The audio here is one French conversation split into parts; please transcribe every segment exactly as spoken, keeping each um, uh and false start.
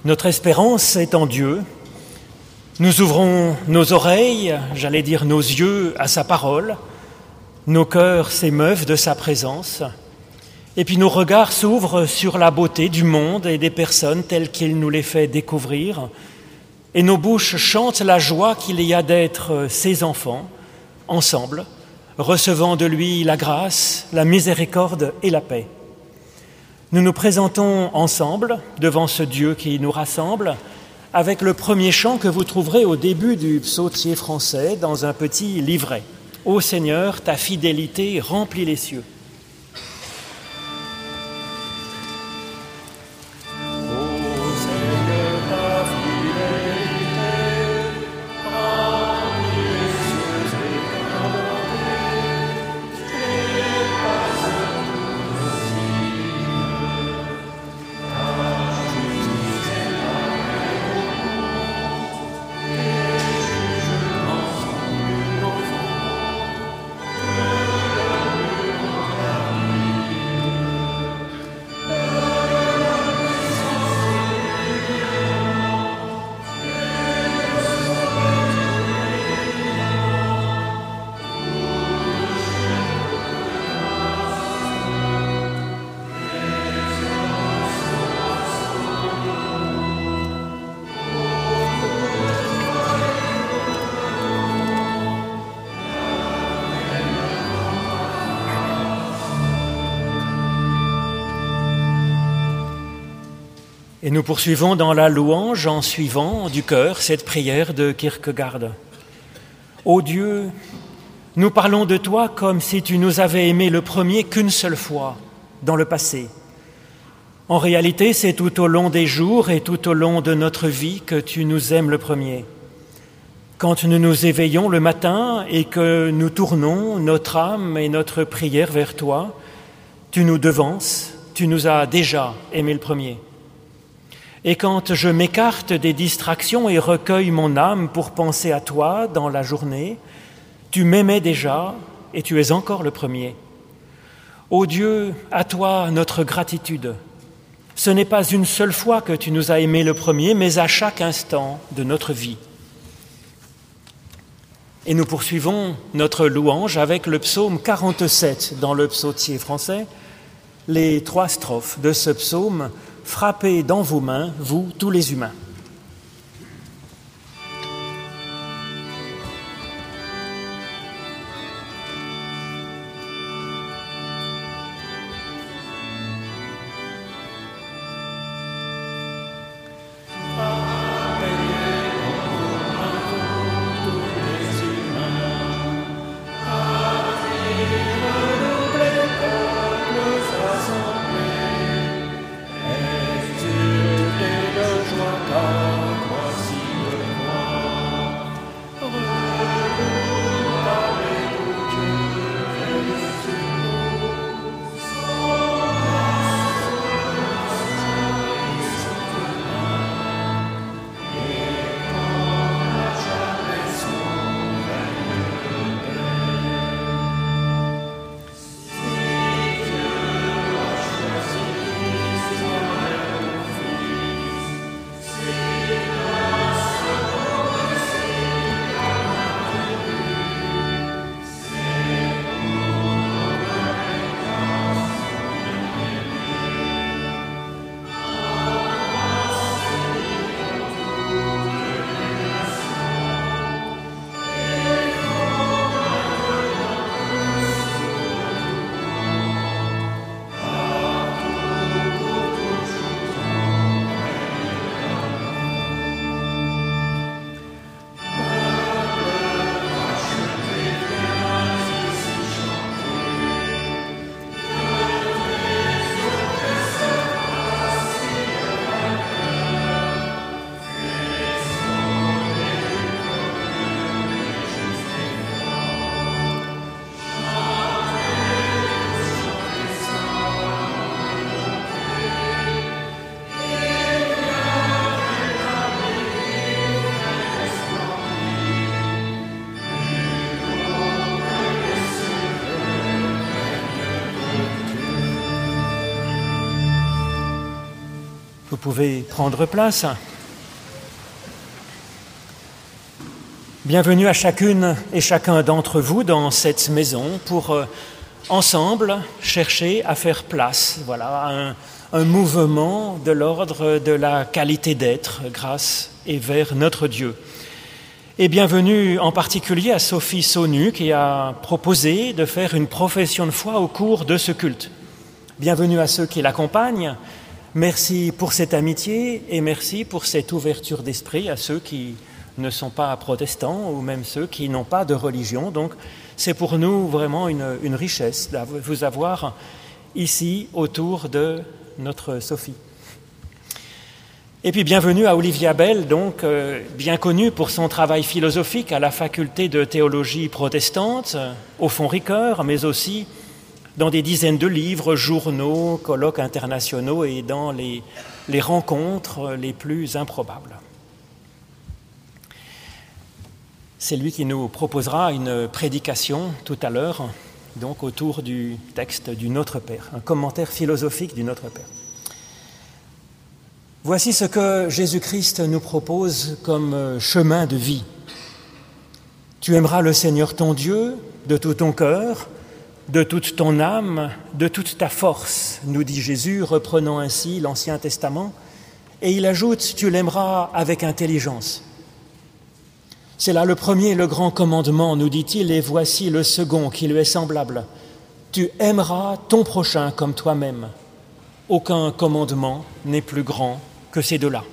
Notre espérance est en Dieu. Nous ouvrons nos oreilles, j'allais dire nos yeux, à sa parole. Nos cœurs s'émeuvent de sa présence. Et puis nos regards s'ouvrent sur la beauté du monde et des personnes telles qu'il nous les fait découvrir. Et nos bouches chantent la joie qu'il y a d'être ses enfants, ensemble, recevant de lui la grâce, la miséricorde et la paix. Nous nous présentons ensemble devant ce Dieu qui nous rassemble avec le premier chant que vous trouverez au début du psautier français dans un petit livret. « Ô Seigneur, ta fidélité remplit les cieux ». Et nous poursuivons dans la louange en suivant du cœur cette prière de Kierkegaard. Ô Dieu, nous parlons de toi comme si tu nous avais aimés le premier qu'une seule fois, dans le passé. En réalité, c'est tout au long des jours et tout au long de notre vie que tu nous aimes le premier. Quand nous nous éveillons le matin et que nous tournons notre âme et notre prière vers toi, tu nous devances, tu nous as déjà aimés le premier. Et quand je m'écarte des distractions et recueille mon âme pour penser à toi dans la journée, tu m'aimais déjà et tu es encore le premier. Ô Dieu, à toi notre gratitude. Ce n'est pas une seule fois que tu nous as aimés le premier, mais à chaque instant de notre vie. Et nous poursuivons notre louange avec le psaume quarante-sept dans le psautier français, les trois strophes de ce psaume. Frappez dans vos mains, vous, tous les humains. pouvez prendre place. Bienvenue à chacune et chacun d'entre vous dans cette maison pour euh, ensemble chercher à faire place, voilà, un, un mouvement de l'ordre de la qualité d'être grâce et vers notre Dieu. Et bienvenue en particulier à Sophie Saunu qui a proposé de faire une profession de foi au cours de ce culte. Bienvenue à ceux qui l'accompagnent. Merci pour cette amitié et merci pour cette ouverture d'esprit à ceux qui ne sont pas protestants ou même ceux qui n'ont pas de religion. Donc c'est pour nous vraiment une, une richesse de vous avoir ici autour de notre Sophie. Et puis bienvenue à Olivia Bell, donc euh, bien connue pour son travail philosophique à la faculté de théologie protestante, au Fonds Ricoeur, mais aussi dans des dizaines de livres, journaux, colloques internationaux et dans les, les rencontres les plus improbables. C'est lui qui nous proposera une prédication tout à l'heure, donc autour du texte du Notre Père, un commentaire philosophique du Notre Père. Voici ce que Jésus-Christ nous propose comme chemin de vie. Tu aimeras le Seigneur ton Dieu de tout ton cœur, de toute ton âme, de toute ta force, nous dit Jésus, reprenant ainsi l'Ancien Testament, et il ajoute, tu l'aimeras avec intelligence. C'est là le premier et le grand commandement, nous dit-il, et voici le second qui lui est semblable. Tu aimeras ton prochain comme toi-même. Aucun commandement n'est plus grand que ces deux-là.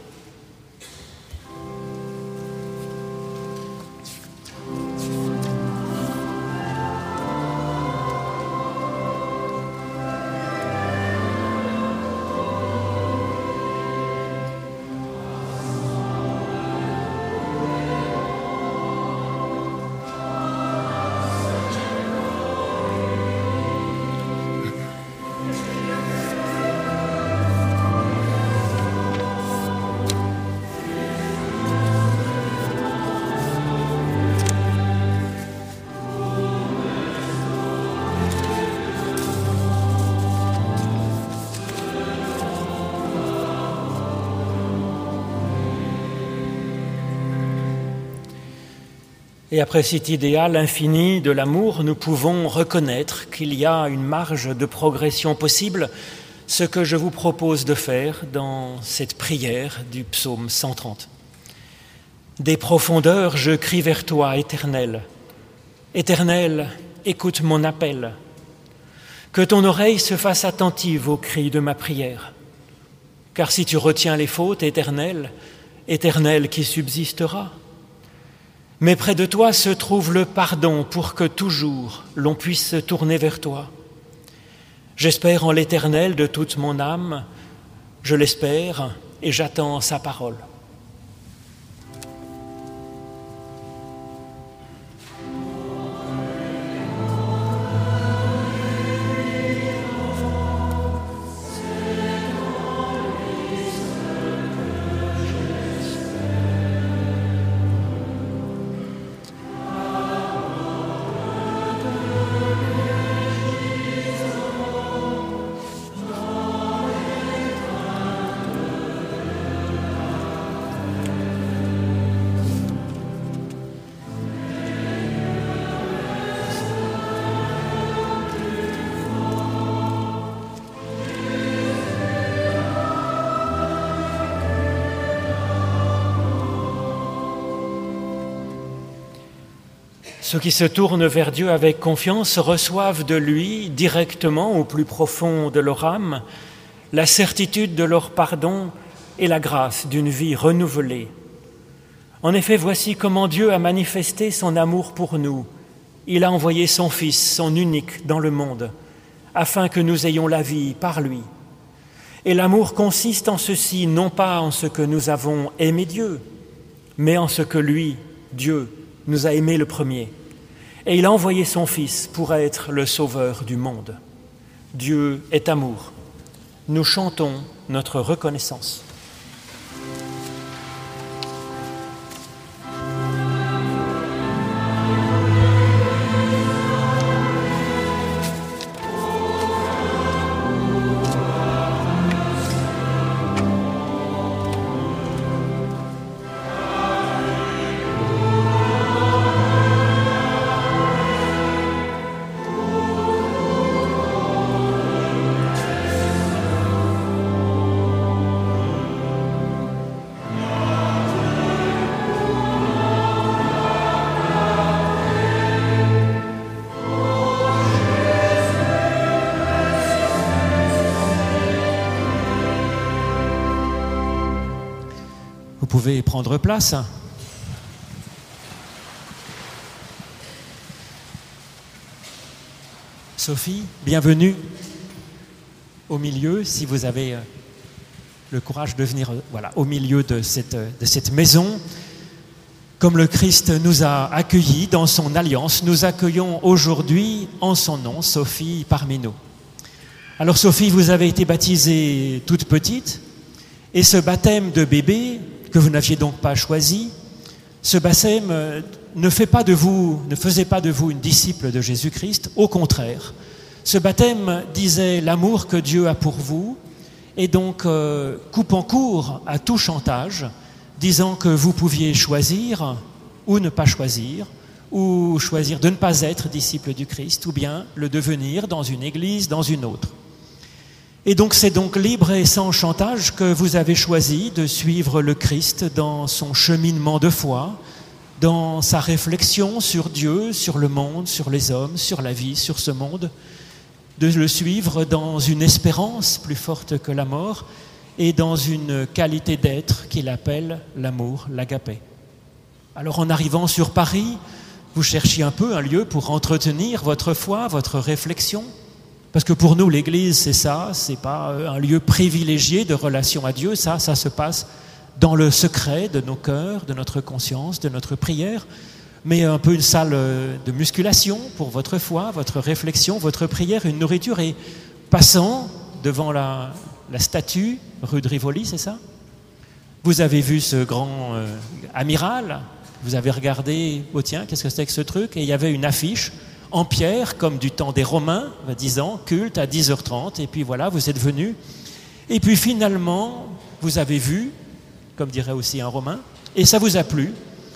Et après cet idéal infini de l'amour, nous pouvons reconnaître qu'il y a une marge de progression possible, ce que je vous propose de faire dans cette prière du psaume cent trente. Des profondeurs, je crie vers toi, Éternel. Éternel, écoute mon appel. Que ton oreille se fasse attentive aux cris de ma prière. Car si tu retiens les fautes, Éternel, Éternel qui subsistera. Mais près de toi se trouve le pardon pour que toujours l'on puisse se tourner vers toi. J'espère en l'Éternel de toute mon âme, je l'espère et j'attends sa parole. Ceux qui se tournent vers Dieu avec confiance reçoivent de lui, directement au plus profond de leur âme, la certitude de leur pardon et la grâce d'une vie renouvelée. En effet, voici comment Dieu a manifesté son amour pour nous. Il a envoyé son Fils, son unique, dans le monde, afin que nous ayons la vie par lui. Et l'amour consiste en ceci, non pas en ce que nous avons aimé Dieu, mais en ce que lui, Dieu, nous a aimé le premier. Et il a envoyé son Fils pour être le sauveur du monde. Dieu est amour. Nous chantons notre reconnaissance. pouvez prendre place. Sophie, bienvenue au milieu, si vous avez le courage de venir voilà, au milieu de cette, de cette maison. Comme le Christ nous a accueillis dans son alliance, nous accueillons aujourd'hui en son nom Sophie parmi nous. Alors Sophie, vous avez été baptisée toute petite, et ce baptême de bébé, que vous n'aviez donc pas choisi, ce baptême ne fait pas de vous, ne faisait pas de vous une disciple de Jésus-Christ, au contraire. Ce baptême disait l'amour que Dieu a pour vous, et donc euh, coupant court à tout chantage, disant que vous pouviez choisir ou ne pas choisir, ou choisir de ne pas être disciple du Christ, ou bien le devenir dans une église, dans une autre. Et donc c'est donc libre et sans chantage que vous avez choisi de suivre le Christ dans son cheminement de foi, dans sa réflexion sur Dieu, sur le monde, sur les hommes, sur la vie, sur ce monde, de le suivre dans une espérance plus forte que la mort et dans une qualité d'être qu'il appelle l'amour, l'agapé. Alors en arrivant sur Paris, vous cherchiez un peu un lieu pour entretenir votre foi, votre réflexion. Parce que pour nous, l'Église, c'est ça, c'est pas un lieu privilégié de relation à Dieu, ça, ça se passe dans le secret de nos cœurs, de notre conscience, de notre prière, mais un peu une salle de musculation pour votre foi, votre réflexion, votre prière, une nourriture. Et passant devant la, la statue, rue de Rivoli, c'est ça? Vous avez vu ce grand euh, amiral, vous avez regardé, oh tiens, qu'est-ce que c'était que ce truc? Et il y avait une affiche en pierre, comme du temps des Romains, disant culte à dix heures trente, et puis voilà, vous êtes venus. Et puis finalement, vous avez vu, comme dirait aussi un Romain, et ça vous a plu.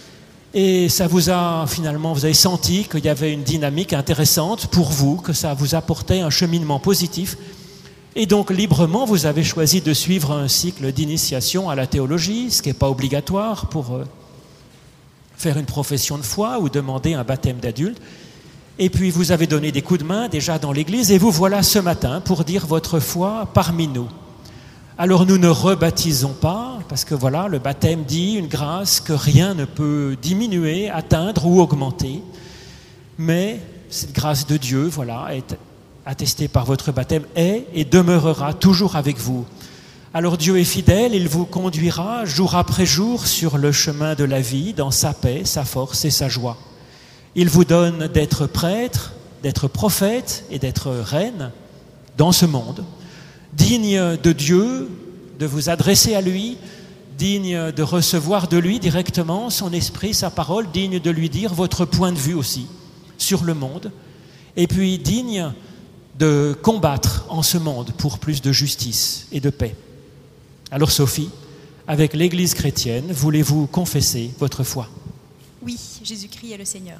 Et ça vous a, finalement, vous avez senti qu'il y avait une dynamique intéressante pour vous, que ça vous apportait un cheminement positif. Et donc, librement, vous avez choisi de suivre un cycle d'initiation à la théologie, ce qui n'est pas obligatoire pour euh, faire une profession de foi ou demander un baptême d'adulte. Et puis vous avez donné des coups de main déjà dans l'église et vous voilà ce matin pour dire votre foi parmi nous. Alors nous ne rebaptisons pas, parce que voilà, le baptême dit une grâce que rien ne peut diminuer, atteindre ou augmenter. Mais cette grâce de Dieu, voilà, est attestée par votre baptême, est et demeurera toujours avec vous. Alors Dieu est fidèle, il vous conduira jour après jour sur le chemin de la vie, dans sa paix, sa force et sa joie. Il vous donne d'être prêtre, d'être prophète et d'être reine dans ce monde, digne de Dieu, de vous adresser à lui, digne de recevoir de lui directement son esprit, sa parole, digne de lui dire votre point de vue aussi sur le monde, et puis digne de combattre en ce monde pour plus de justice et de paix. Alors Sophie, avec l'Église chrétienne, voulez-vous confesser votre foi? Oui, Jésus-Christ est le Seigneur.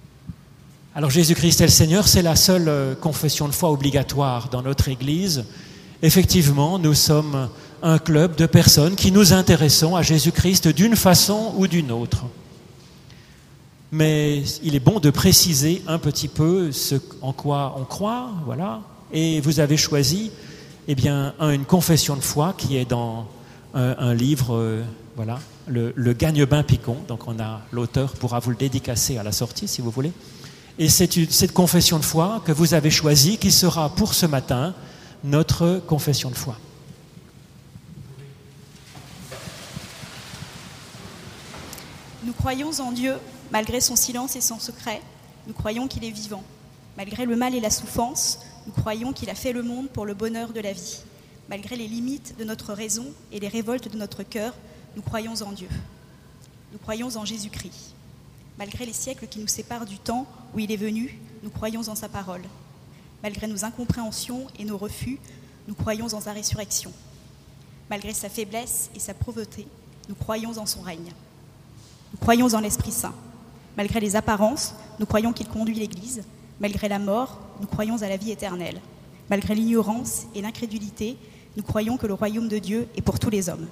Alors Jésus-Christ est le Seigneur, c'est la seule confession de foi obligatoire dans notre Église. Effectivement, nous sommes un club de personnes qui nous intéressons à Jésus-Christ d'une façon ou d'une autre. Mais il est bon de préciser un petit peu ce en quoi on croit, voilà. Et vous avez choisi, eh bien, une confession de foi qui est dans un, un livre, euh, voilà, le, le Gagne-Bain Picon. Donc on a l'auteur pourra vous le dédicacer à la sortie, si vous voulez. Et c'est une, cette confession de foi que vous avez choisie qui sera pour ce matin notre confession de foi. Nous croyons en Dieu, malgré son silence et son secret. Nous croyons qu'il est vivant. Malgré le mal et la souffrance, nous croyons qu'il a fait le monde pour le bonheur de la vie. Malgré les limites de notre raison et les révoltes de notre cœur, nous croyons en Dieu. Nous croyons en Jésus-Christ. Malgré les siècles qui nous séparent du temps où il est venu, nous croyons en sa parole. Malgré nos incompréhensions et nos refus, nous croyons en sa résurrection. Malgré sa faiblesse et sa pauvreté, nous croyons en son règne. Nous croyons en l'Esprit Saint. Malgré les apparences, nous croyons qu'il conduit l'Église. Malgré la mort, nous croyons à la vie éternelle. Malgré l'ignorance et l'incrédulité, nous croyons que le royaume de Dieu est pour tous les hommes.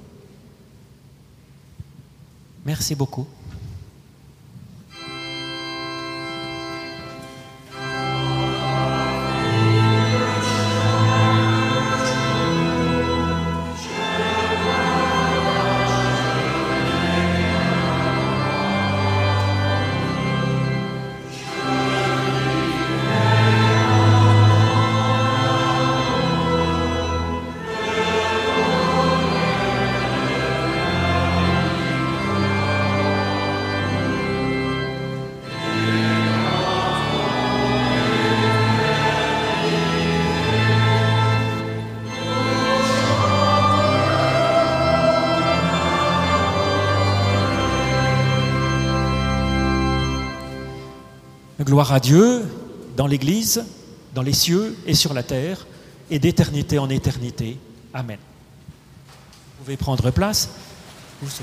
Merci beaucoup. Gloire à Dieu dans l'Église, dans les cieux et sur la terre, et d'éternité en éternité. Amen. Vous pouvez prendre place. Où, Sophie ?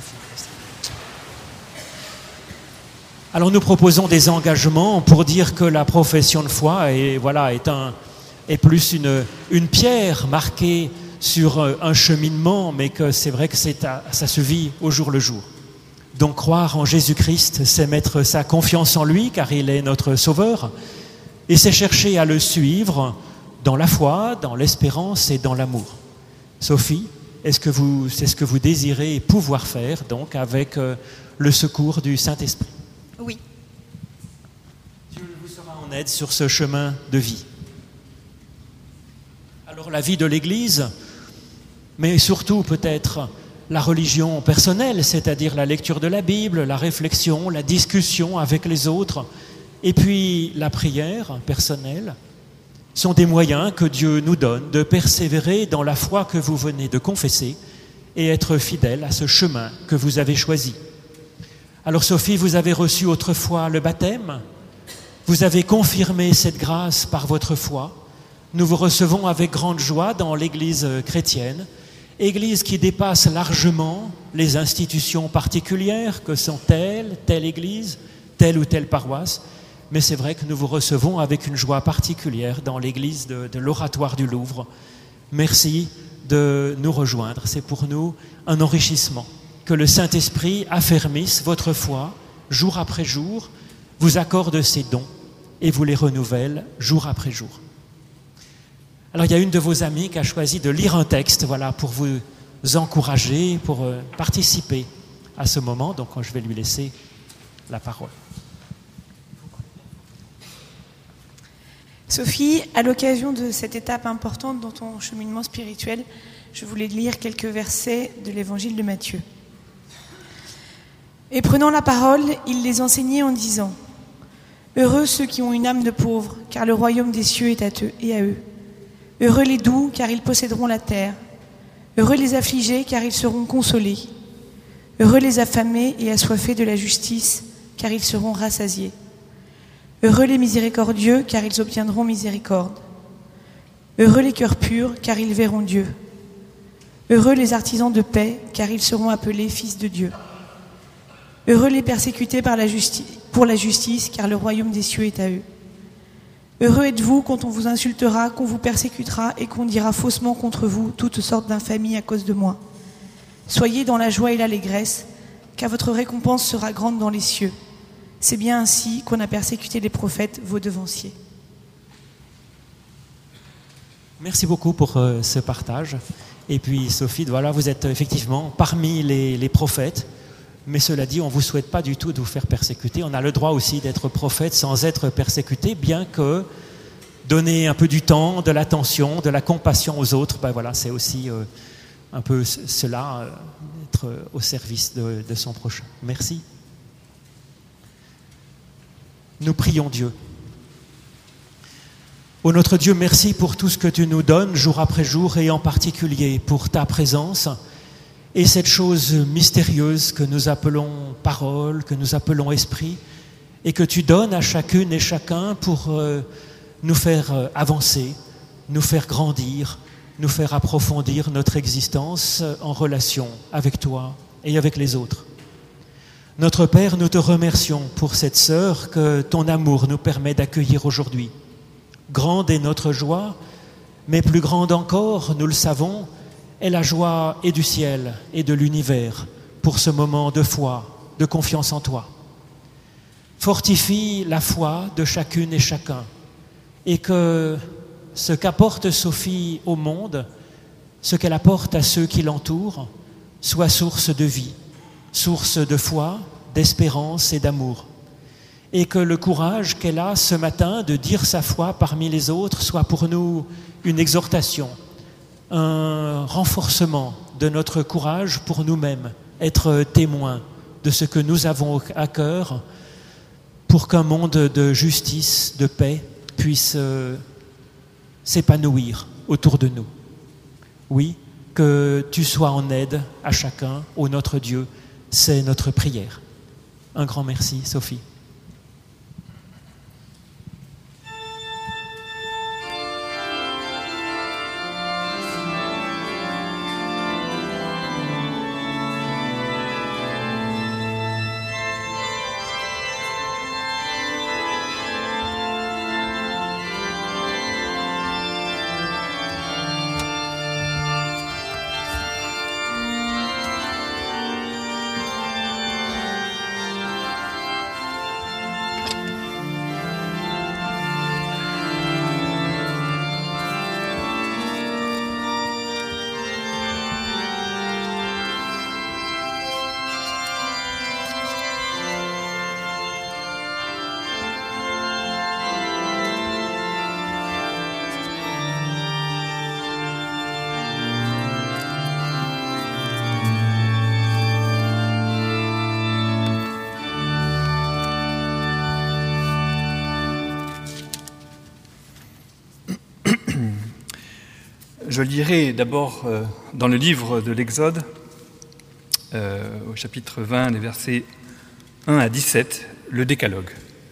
Alors nous proposons des engagements pour dire que la profession de foi est, voilà, est, un, est plus une, une pierre marquée sur un cheminement, mais que c'est vrai que c'est à, ça se vit au jour le jour. Donc croire en Jésus-Christ, c'est mettre sa confiance en lui, car il est notre Sauveur, et c'est chercher à le suivre dans la foi, dans l'espérance et dans l'amour. Sophie, est-ce que vous, c'est ce que vous désirez pouvoir faire, donc, avec euh, le secours du Saint-Esprit ? Oui. Dieu vous sera en aide sur ce chemin de vie. Alors la vie de l'Église, mais surtout peut-être la religion personnelle, c'est-à-dire la lecture de la Bible, la réflexion, la discussion avec les autres, et puis la prière personnelle, sont des moyens que Dieu nous donne de persévérer dans la foi que vous venez de confesser et être fidèle à ce chemin que vous avez choisi. Alors Sophie, vous avez reçu autrefois le baptême, vous avez confirmé cette grâce par votre foi. Nous vous recevons avec grande joie dans l'Église chrétienne, Église qui dépasse largement les institutions particulières que sont telle, telle Église, telle ou telle paroisse. Mais c'est vrai que nous vous recevons avec une joie particulière dans l'Église de, de l'Oratoire du Louvre. Merci de nous rejoindre, c'est pour nous un enrichissement. Que le Saint-Esprit affermisse votre foi jour après jour, vous accorde ses dons et vous les renouvelle jour après jour. Alors il y a une de vos amies qui a choisi de lire un texte, voilà, pour vous encourager, pour euh, participer à ce moment. Donc je vais lui laisser la parole. Sophie, à l'occasion de cette étape importante dans ton cheminement spirituel, je voulais lire quelques versets de l'évangile de Matthieu. Et prenant la parole, il les enseignait en disant : Heureux ceux qui ont une âme de pauvre, car le royaume des cieux est à eux et à eux. Heureux les doux, car ils posséderont la terre. Heureux les affligés, car ils seront consolés. Heureux les affamés et assoiffés de la justice, car ils seront rassasiés. Heureux les miséricordieux, car ils obtiendront miséricorde. Heureux les cœurs purs, car ils verront Dieu. Heureux les artisans de paix, car ils seront appelés fils de Dieu. Heureux les persécutés par la justi- pour la justice, car le royaume des cieux est à eux. Heureux êtes-vous quand on vous insultera, qu'on vous persécutera et qu'on dira faussement contre vous toutes sortes d'infamies à cause de moi. Soyez dans la joie et l'allégresse, car votre récompense sera grande dans les cieux. C'est bien ainsi qu'on a persécuté les prophètes, vos devanciers. Merci beaucoup pour euh, ce partage. Et puis Sophie, voilà, vous êtes effectivement parmi les, les prophètes. Mais cela dit, on ne vous souhaite pas du tout de vous faire persécuter. On a le droit aussi d'être prophète sans être persécuté, bien que donner un peu du temps, de l'attention, de la compassion aux autres, ben voilà, c'est aussi euh, un peu cela, euh, être au service de, de son prochain. Merci. Nous prions Dieu. Ô notre Dieu, merci pour tout ce que tu nous donnes jour après jour et en particulier pour ta présence. Et cette chose mystérieuse que nous appelons parole, que nous appelons esprit, et que tu donnes à chacune et chacun pour euh, nous faire euh, avancer, nous faire grandir, nous faire approfondir notre existence en relation avec toi et avec les autres. Notre Père, nous te remercions pour cette sœur que ton amour nous permet d'accueillir aujourd'hui. Grande est notre joie, mais plus grande encore, nous le savons, est la joie et du ciel et de l'univers pour ce moment de foi, de confiance en toi. Fortifie la foi de chacune et chacun et que ce qu'apporte Sophie au monde, ce qu'elle apporte à ceux qui l'entourent, soit source de vie, source de foi, d'espérance et d'amour. Et que le courage qu'elle a ce matin de dire sa foi parmi les autres soit pour nous une exhortation, un renforcement de notre courage pour nous-mêmes, être témoins de ce que nous avons à cœur pour qu'un monde de justice, de paix puisse euh, s'épanouir autour de nous. Oui, que tu sois en aide à chacun, ô notre Dieu, c'est notre prière. Un grand merci, Sophie. je lirai d'abord euh, dans le livre de l'Exode, euh, au chapitre vingt, les versets un à dix-sept, le décalogue.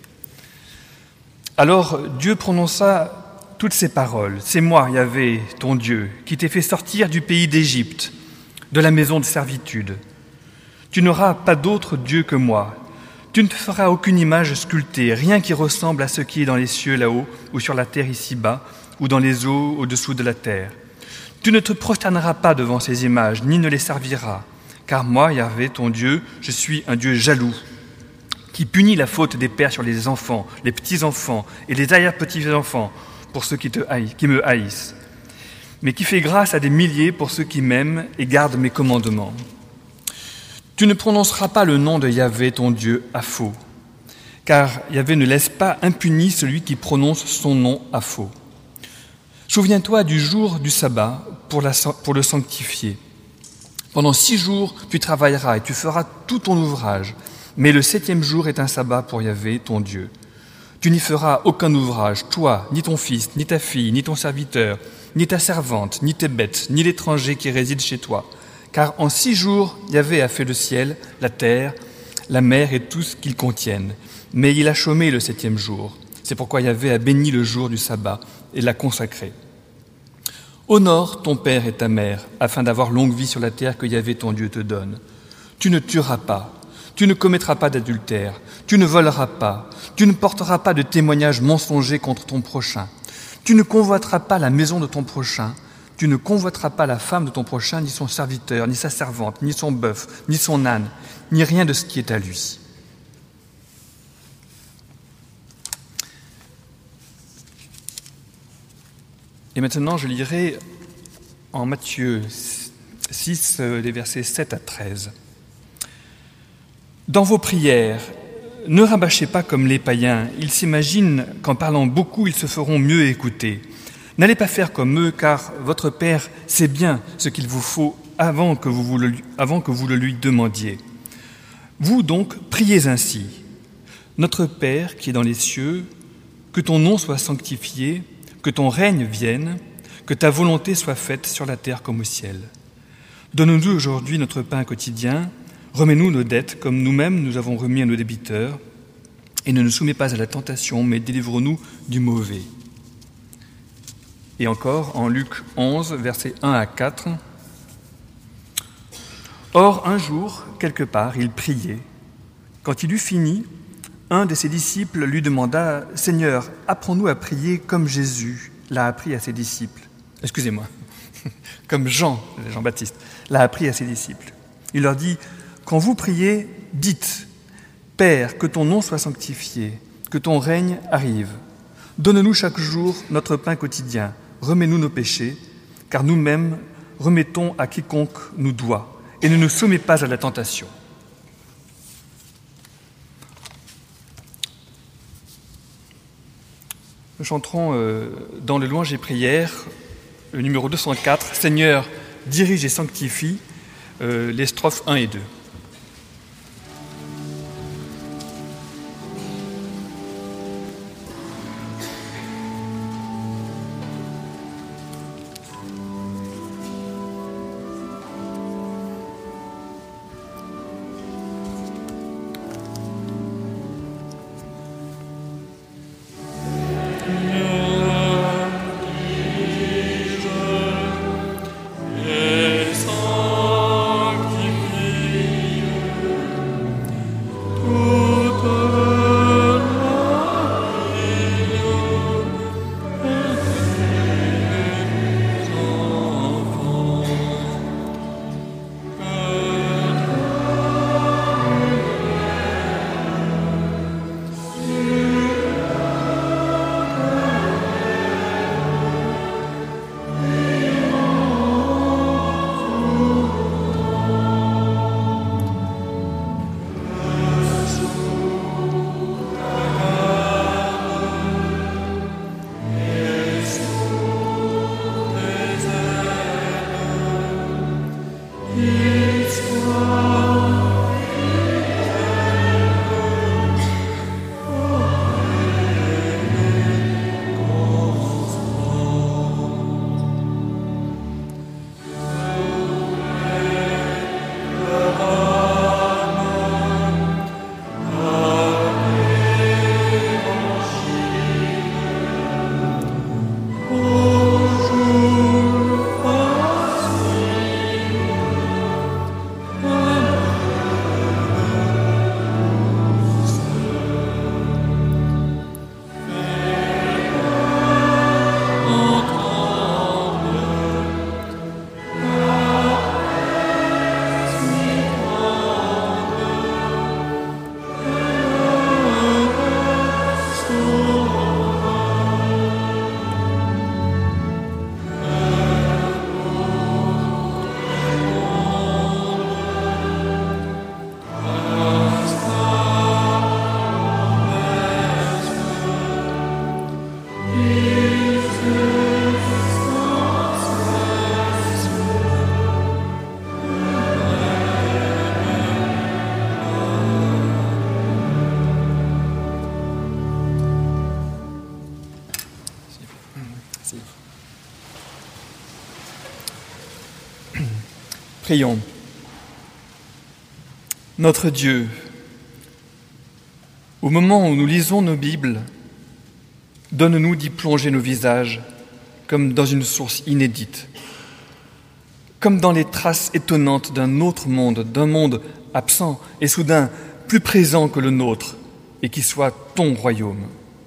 Alors Dieu prononça toutes ces paroles. « C'est moi, Yahvé, ton Dieu, qui t'ai fait sortir du pays d'Égypte, de la maison de servitude. Tu n'auras pas d'autre Dieu que moi. Tu ne te feras aucune image sculptée, rien qui ressemble à ce qui est dans les cieux là-haut, ou sur la terre ici-bas, ou dans les eaux au-dessous de la terre. Tu ne te prosterneras pas devant ces images, ni ne les serviras, car moi, Yahvé, ton Dieu, je suis un Dieu jaloux, qui punit la faute des pères sur les enfants, les petits-enfants et les arrière-petits-enfants, pour ceux qui, te haïssent, qui me haïssent, mais qui fait grâce à des milliers pour ceux qui m'aiment et gardent mes commandements. Tu ne prononceras pas le nom de Yahvé, ton Dieu, à faux, car Yahvé ne laisse pas impuni celui qui prononce son nom à faux. Souviens-toi du jour du sabbat pour, la, pour le sanctifier. Pendant six jours, tu travailleras et tu feras tout ton ouvrage, mais le septième jour est un sabbat pour Yahvé, ton Dieu. Tu n'y feras aucun ouvrage, toi, ni ton fils, ni ta fille, ni ton serviteur, ni ta servante, ni tes bêtes, ni l'étranger qui réside chez toi. Car en six jours, Yahvé a fait le ciel, la terre, la mer et tout ce qu'ils contiennent. Mais il a chômé le septième jour. C'est pourquoi Yahvé a béni le jour du sabbat et l'a consacré. Honore ton père et ta mère, afin d'avoir longue vie sur la terre que Yahvé ton Dieu te donne. Tu ne tueras pas, tu ne commettras pas d'adultère, tu ne voleras pas, tu ne porteras pas de témoignage mensonger contre ton prochain. Tu ne convoiteras pas la maison de ton prochain, tu ne convoiteras pas la femme de ton prochain, ni son serviteur, ni sa servante, ni son bœuf, ni son âne, ni rien de ce qui est à lui. » Et maintenant, je lirai en Matthieu six, les versets sept à treize. « Dans vos prières, ne rabâchez pas comme les païens. Ils s'imaginent qu'en parlant beaucoup, ils se feront mieux écouter. N'allez pas faire comme eux, car votre Père sait bien ce qu'il vous faut avant que vous, le, avant que vous le lui demandiez. Vous donc, priez ainsi. Notre Père qui est dans les cieux, que ton nom soit sanctifié, que ton règne vienne, que ta volonté soit faite sur la terre comme au ciel. Donne-nous aujourd'hui notre pain quotidien, remets-nous nos dettes comme nous-mêmes nous avons remis à nos débiteurs, et ne nous soumets pas à la tentation, mais délivre-nous du mauvais. » Et encore, en Luc onze, versets un à quatre. « Or, un jour, quelque part, il priait. Quand il eut fini, un de ses disciples lui demanda « Seigneur, apprends-nous à prier comme Jésus l'a appris à ses disciples. » Excusez-moi, comme Jean, Jean-Baptiste, l'a appris à ses disciples. Il leur dit « Quand vous priez, dites « Père, que ton nom soit sanctifié, que ton règne arrive. Donne-nous chaque jour notre pain quotidien. Remets-nous nos péchés, car nous-mêmes remettons à quiconque nous doit, et ne nous soumets pas à la tentation. » Nous chanterons euh, dans le Louange et prières, le numéro deux cent quatre, « Seigneur, dirige et sanctifie euh, » les strophes un et deux. Sanctifie Prions. Notre Dieu, au moment où nous lisons nos Bibles, donne-nous d'y plonger nos visages comme dans une source inédite, comme dans les traces étonnantes d'un autre monde, d'un monde absent et soudain plus présent que le nôtre et qui soit ton royaume.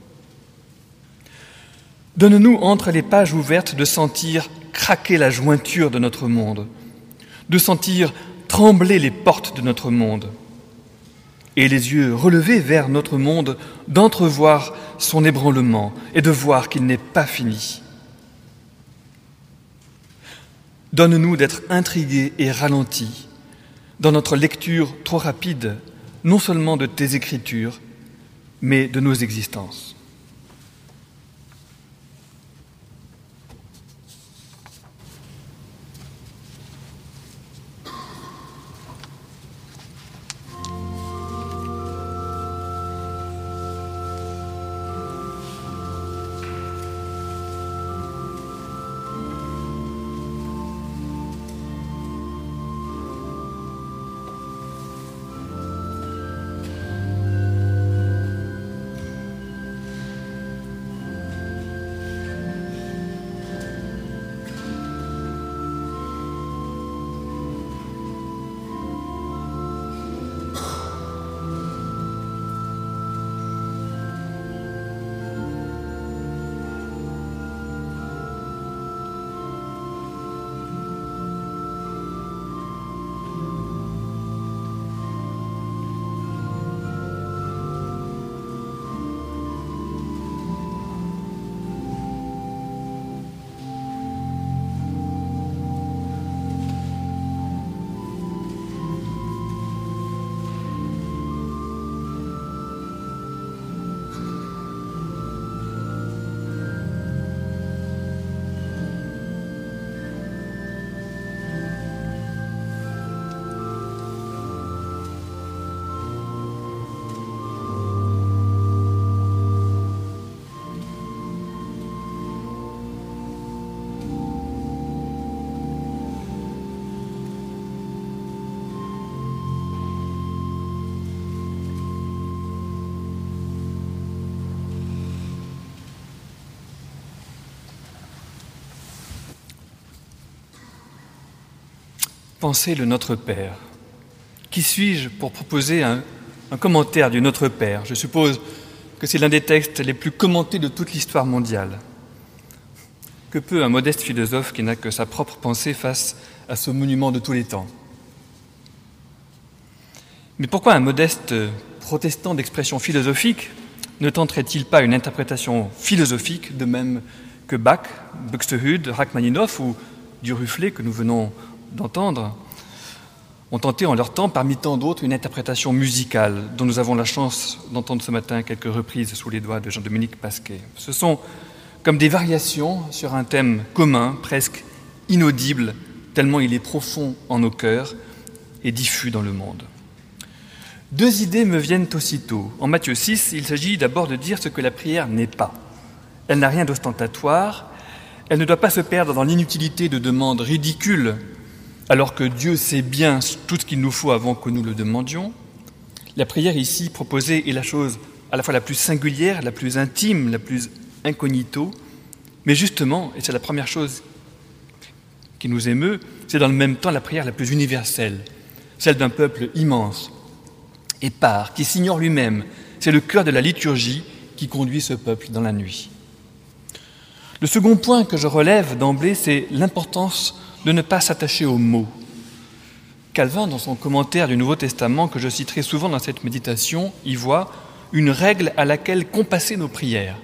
Donne-nous entre les pages ouvertes de sentir craquer la jointure de notre monde, de sentir trembler les portes de notre monde, et les yeux relevés vers notre monde, d'entrevoir son ébranlement et de voir qu'il n'est pas fini. Donne-nous d'être intrigués et ralentis dans notre lecture trop rapide, non seulement de tes Écritures, mais de nos existences. Pensez le Notre Père. Qui suis-je pour proposer un, un commentaire du Notre Père ? Je suppose que c'est l'un des textes les plus commentés de toute l'histoire mondiale. Que peut un modeste philosophe qui n'a que sa propre pensée face à ce monument de tous les temps ? Mais pourquoi un modeste protestant d'expression philosophique ne tenterait-il pas une interprétation philosophique de même que Bach, Buxtehude, Rachmaninoff ou Duruflé que nous venons d'entendre, ont tenté en leur temps, parmi tant d'autres, une interprétation musicale dont nous avons la chance d'entendre ce matin quelques reprises sous les doigts de Jean-Dominique Pasquet. Ce sont comme des variations sur un thème commun, presque inaudible, tellement il est profond en nos cœurs et diffus dans le monde. Deux idées me viennent aussitôt. En Matthieu six, il s'agit d'abord de dire ce que la prière n'est pas. Elle n'a rien d'ostentatoire, elle ne doit pas se perdre dans l'inutilité de demandes ridicules, alors que Dieu sait bien tout ce qu'il nous faut avant que nous le demandions. La prière ici proposée est la chose à la fois la plus singulière, la plus intime, la plus incognito, mais justement, et c'est la première chose qui nous émeut, c'est dans le même temps la prière la plus universelle, celle d'un peuple immense, épars, qui s'ignore lui-même. C'est le cœur de la liturgie qui conduit ce peuple dans la nuit. Le second point que je relève d'emblée, c'est l'importance de ne pas s'attacher aux mots. Calvin, dans son commentaire du Nouveau Testament, que je citerai souvent dans cette méditation, y voit une règle à laquelle compasser nos prières.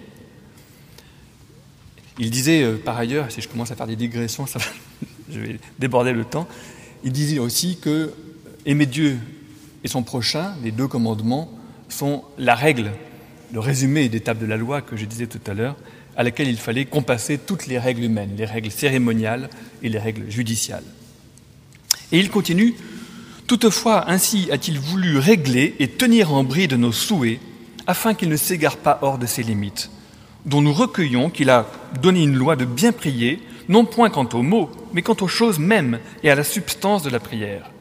Il disait euh, par ailleurs, si je commence à faire des digressions, ça va, je vais déborder le temps, il disait aussi que aimer Dieu et son prochain, les deux commandements, sont la règle, le résumé des tables de la loi que je disais tout à l'heure, à laquelle il fallait compasser toutes les règles humaines, les règles cérémoniales et les règles judiciales. Et il continue, « Toutefois, ainsi a-t-il voulu régler et tenir en bride nos souhaits, afin qu'ils ne s'égarent pas hors de ses limites, dont nous recueillons qu'il a donné une loi de bien prier, non point quant aux mots, mais quant aux choses mêmes et à la substance de la prière.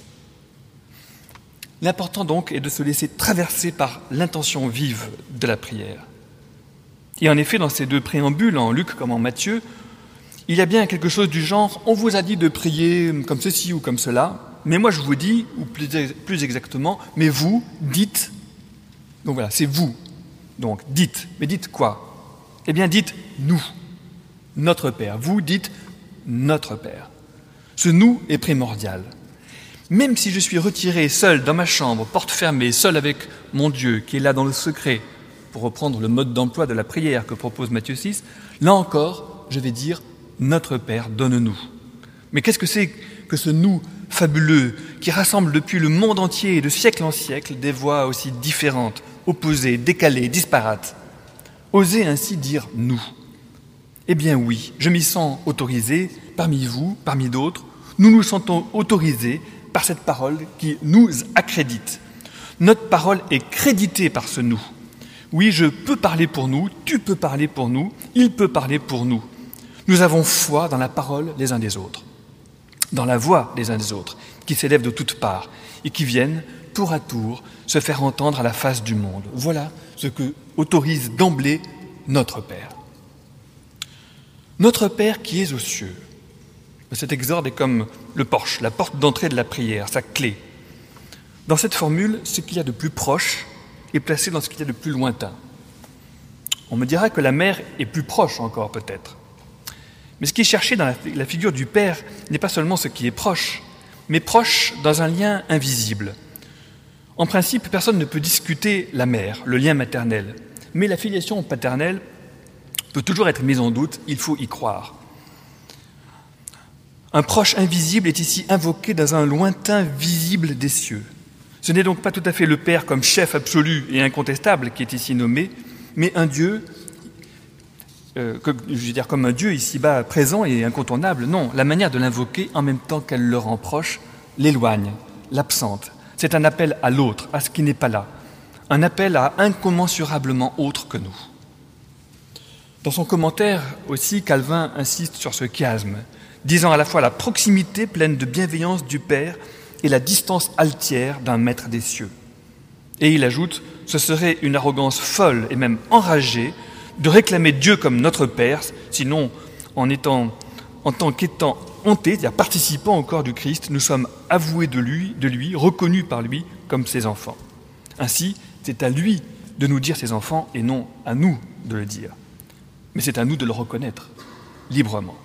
L'important donc est de se laisser traverser par l'intention vive de la prière. Et en effet, dans ces deux préambules, en Luc comme en Matthieu, il y a bien quelque chose du genre « on vous a dit de prier comme ceci ou comme cela, mais moi je vous dis, ou plus, plus exactement, mais vous, dites ». Donc voilà, c'est vous. Donc dites. Mais dites quoi ? Eh bien dites « nous ». Notre Père. Vous dites notre Père. Ce nous est primordial. Même si je suis retiré seul dans ma chambre, porte fermée, seul avec mon Dieu qui est là dans le secret, pour reprendre le mode d'emploi de la prière que propose Matthieu six, là encore, je vais dire notre Père, donne-nous. Mais qu'est-ce que c'est que ce nous fabuleux qui rassemble depuis le monde entier et de siècle en siècle des voix aussi différentes, opposées, décalées, disparates? Osez ainsi dire nous. Eh bien oui, je m'y sens autorisé, parmi vous, parmi d'autres, nous nous sentons autorisés par cette parole qui nous accrédite. Notre parole est créditée par ce nous. Oui, je peux parler pour nous, tu peux parler pour nous, il peut parler pour nous. Nous avons foi dans la parole des uns des autres, dans la voix des uns des autres, qui s'élèvent de toutes parts et qui viennent, tour à tour, se faire entendre à la face du monde. Voilà ce que autorise d'emblée notre Père. Notre Père qui es aux cieux. Cet exorde est comme le porche, la porte d'entrée de la prière, sa clé. Dans cette formule, ce qu'il y a de plus proche est placé dans ce qu'il y a de plus lointain. On me dira que la mère est plus proche encore peut-être. Mais ce qui est cherché dans la, la figure du Père n'est pas seulement ce qui est proche, mais proche dans un lien invisible. En principe, personne ne peut discuter la mère, le lien maternel, mais la filiation paternelle peut toujours être mise en doute, il faut y croire. Un proche invisible est ici invoqué dans un lointain visible des cieux. Ce n'est donc pas tout à fait le Père comme chef absolu et incontestable qui est ici nommé, mais un Dieu, euh, comme, je veux dire comme un Dieu ici-bas présent et incontournable. Non, la manière de l'invoquer, en même temps qu'elle le rend proche, l'éloigne, l'absente. C'est un appel à l'autre, à ce qui n'est pas là. Un appel à incommensurablement autre que nous. Dans son commentaire aussi, Calvin insiste sur ce chiasme, disant à la fois la proximité pleine de bienveillance du Père et la distance altière d'un maître des cieux. Et il ajoute, ce serait une arrogance folle et même enragée de réclamer Dieu comme notre Père, sinon en, étant, en tant qu'étant hantés, c'est-à-dire participant au corps du Christ, nous sommes avoués de lui, de lui, reconnus par lui comme ses enfants. Ainsi, c'est à lui de nous dire ses enfants et non à nous de le dire. Mais c'est à nous de le reconnaître librement.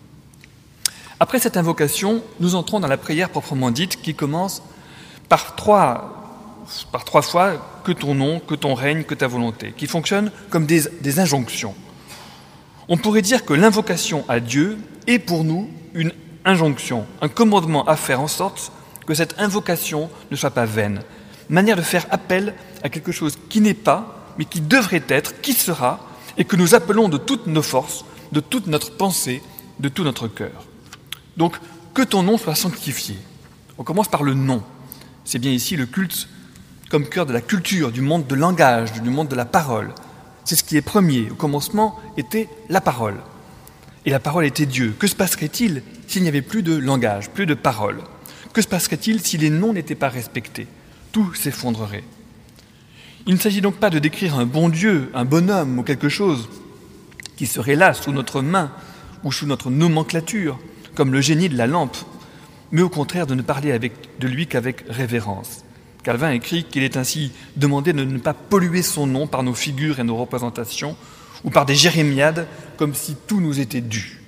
Après cette invocation, nous entrons dans la prière proprement dite qui commence par trois, par trois fois « que ton nom, que ton règne, que ta volonté », qui fonctionne comme des, des injonctions. On pourrait dire que l'invocation à Dieu est pour nous une injonction, un commandement à faire en sorte que cette invocation ne soit pas vaine, manière de faire appel à quelque chose qui n'est pas, mais qui devrait être, qui sera, et que nous appelons de toutes nos forces, de toute notre pensée, de tout notre cœur. Donc, que ton nom soit sanctifié. On commence par le nom. C'est bien ici le culte comme cœur de la culture, du monde de langage, du monde de la parole. C'est ce qui est premier. Au commencement était la parole. Et la parole était Dieu. Que se passerait-il s'il n'y avait plus de langage, plus de parole ? Que se passerait-il si les noms n'étaient pas respectés ? Tout s'effondrerait. Il ne s'agit donc pas de décrire un bon Dieu, un bonhomme ou quelque chose qui serait là sous notre main ou sous notre nomenclature, comme le génie de la lampe, mais au contraire de ne parler avec, de lui qu'avec révérence. Calvin écrit qu'il est ainsi demandé de ne pas polluer son nom par nos figures et nos représentations ou par des jérémiades comme si tout nous était dû.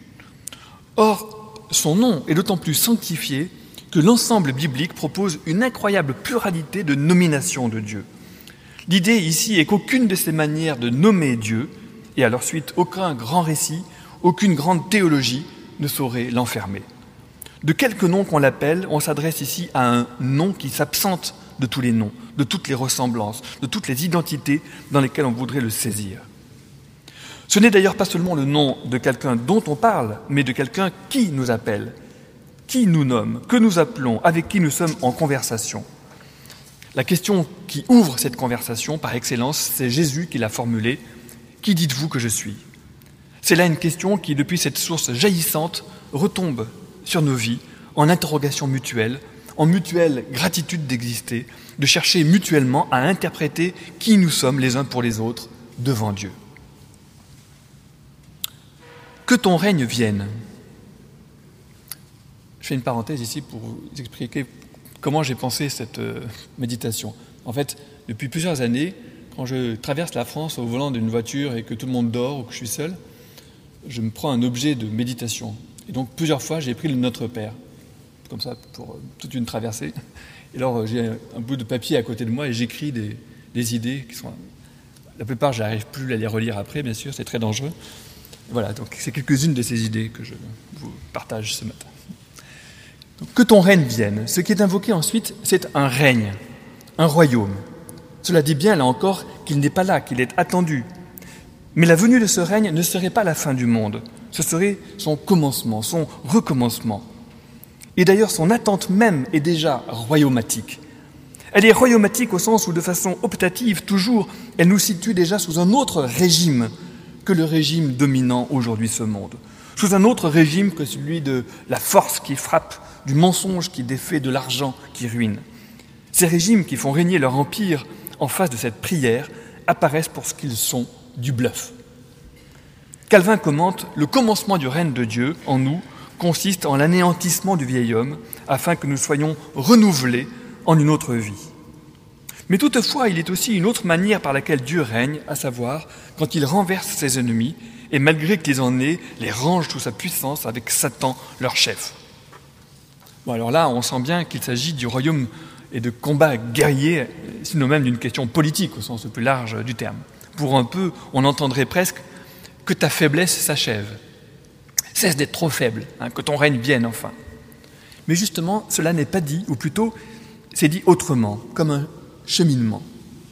Or, son nom est d'autant plus sanctifié que l'ensemble biblique propose une incroyable pluralité de nominations de Dieu. L'idée ici est qu'aucune de ces manières de nommer Dieu, et à leur suite aucun grand récit, aucune grande théologie ne saurait l'enfermer. De quelque nom qu'on l'appelle, on s'adresse ici à un nom qui s'absente de tous les noms, de toutes les ressemblances, de toutes les identités dans lesquelles on voudrait le saisir. Ce n'est d'ailleurs pas seulement le nom de quelqu'un dont on parle, mais de quelqu'un qui nous appelle, qui nous nomme, que nous appelons, avec qui nous sommes en conversation. La question qui ouvre cette conversation par excellence, c'est Jésus qui l'a formulée. « Qui dites-vous que je suis ?» C'est là une question qui, depuis cette source jaillissante, retombe sur nos vies en interrogation mutuelle, en mutuelle gratitude d'exister, de chercher mutuellement à interpréter qui nous sommes les uns pour les autres devant Dieu. Que ton règne vienne. Je fais une parenthèse ici pour vous expliquer comment j'ai pensé cette euh, méditation. En fait, depuis plusieurs années, quand je traverse la France au volant d'une voiture et que tout le monde dort ou que je suis seul, je me prends un objet de méditation. Et donc plusieurs fois, j'ai pris le Notre Père, comme ça, pour euh, toute une traversée. Et alors, euh, j'ai un bout de papier à côté de moi et j'écris des, des idées qui sont... La plupart, je n'arrive plus à les relire après, bien sûr, c'est très dangereux. Voilà, donc c'est quelques-unes de ces idées que je vous partage ce matin. Donc, que ton règne vienne. Ce qui est invoqué ensuite, c'est un règne, un royaume. Cela dit bien, là encore, qu'il n'est pas là, qu'il est attendu. Mais la venue de ce règne ne serait pas la fin du monde. Ce serait son commencement, son recommencement. Et d'ailleurs, son attente même est déjà royaumatique. Elle est royaumatique au sens où, de façon optative, toujours, elle nous situe déjà sous un autre régime que le régime dominant aujourd'hui ce monde. Sous un autre régime que celui de la force qui frappe, du mensonge qui défait, de l'argent qui ruine. Ces régimes qui font régner leur empire en face de cette prière apparaissent pour ce qu'ils sont, du bluff. Calvin commente « Le commencement du règne de Dieu en nous consiste en l'anéantissement du vieil homme afin que nous soyons renouvelés en une autre vie. » Mais toutefois, il est aussi une autre manière par laquelle Dieu règne, à savoir quand il renverse ses ennemis et malgré qu'ils en aient, les range sous sa puissance avec Satan, leur chef. Bon, alors là, on sent bien qu'il s'agit du royaume et de combats guerriers, sinon même d'une question politique au sens le plus large du terme. Pour un peu, on entendrait presque que ta faiblesse s'achève. Cesse d'être trop faible, hein, que ton règne vienne enfin. Mais justement, cela n'est pas dit, ou plutôt, c'est dit autrement, comme un cheminement.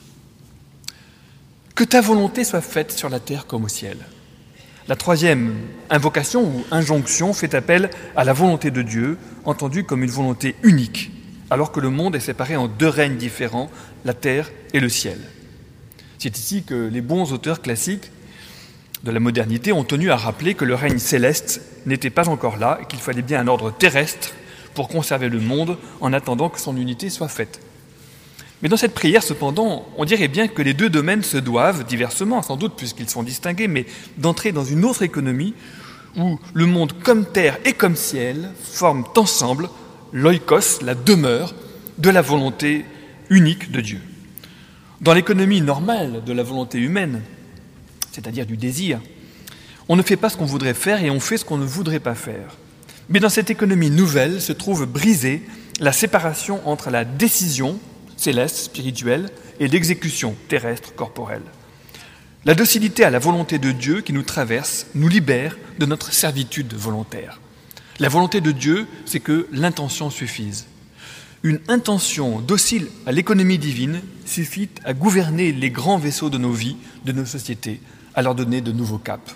Que ta volonté soit faite sur la terre comme au ciel. La troisième invocation ou injonction fait appel à la volonté de Dieu, entendue comme une volonté unique, alors que le monde est séparé en deux règnes différents, la terre et le ciel. C'est ici que les bons auteurs classiques de la modernité ont tenu à rappeler que le règne céleste n'était pas encore là et qu'il fallait bien un ordre terrestre pour conserver le monde en attendant que son unité soit faite. Mais dans cette prière, cependant, on dirait bien que les deux domaines se doivent, diversement, sans doute puisqu'ils sont distingués, mais d'entrer dans une autre économie où le monde comme terre et comme ciel forment ensemble l'oikos, la demeure de la volonté unique de Dieu. Dans l'économie normale de la volonté humaine, c'est-à-dire du désir, on ne fait pas ce qu'on voudrait faire et on fait ce qu'on ne voudrait pas faire. Mais dans cette économie nouvelle se trouve brisée la séparation entre la décision céleste, spirituelle, et l'exécution terrestre, corporelle. La docilité à la volonté de Dieu qui nous traverse nous libère de notre servitude volontaire. La volonté de Dieu, c'est que l'intention suffise. Une intention docile à l'économie divine suffit à gouverner les grands vaisseaux de nos vies, de nos sociétés, à leur donner de nouveaux caps.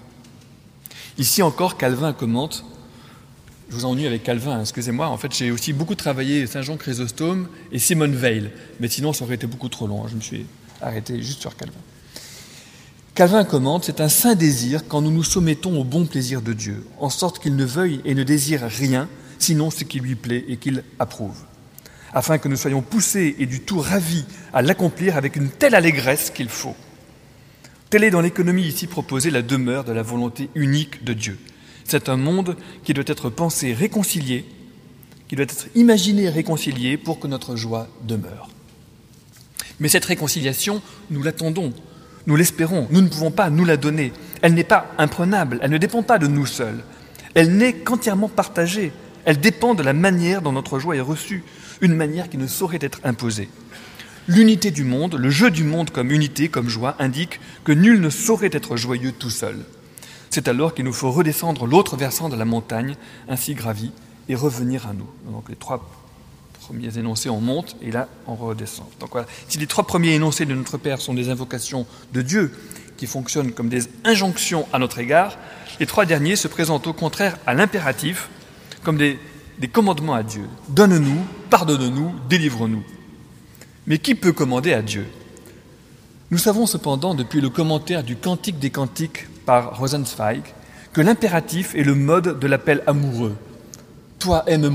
Ici encore, Calvin commente, je vous ennuie avec Calvin, excusez-moi, en fait j'ai aussi beaucoup travaillé Saint Jean Chrysostome et Simone Weil, mais sinon ça aurait été beaucoup trop long, je me suis arrêté juste sur Calvin. Calvin commente, c'est un saint désir quand nous nous soumettons au bon plaisir de Dieu, en sorte qu'il ne veuille et ne désire rien, sinon ce qui lui plaît et qu'il approuve, afin que nous soyons poussés et du tout ravis à l'accomplir avec une telle allégresse qu'il faut. Telle est dans l'économie ici proposée la demeure de la volonté unique de Dieu. C'est un monde qui doit être pensé réconcilié, qui doit être imaginé réconcilié pour que notre joie demeure. Mais cette réconciliation, nous l'attendons, nous l'espérons, nous ne pouvons pas nous la donner. Elle n'est pas imprenable, elle ne dépend pas de nous seuls. Elle n'est qu'entièrement partagée. Elle dépend de la manière dont notre joie est reçue, une manière qui ne saurait être imposée. L'unité du monde, le jeu du monde comme unité, comme joie, indique que nul ne saurait être joyeux tout seul. C'est alors qu'il nous faut redescendre l'autre versant de la montagne, ainsi gravi, et revenir à nous. Donc les trois premiers énoncés, on monte, et là, on redescend. Donc voilà. Si les trois premiers énoncés de notre Père sont des invocations de Dieu, qui fonctionnent comme des injonctions à notre égard, les trois derniers se présentent au contraire à l'impératif, comme des, des commandements à Dieu. Donne-nous, pardonne-nous, délivre-nous. Mais qui peut commander à Dieu ? Nous savons cependant, depuis le commentaire du Cantique des Cantiques par Rosenzweig, que l'impératif est le mode de l'appel amoureux. « Toi, aime-moi ».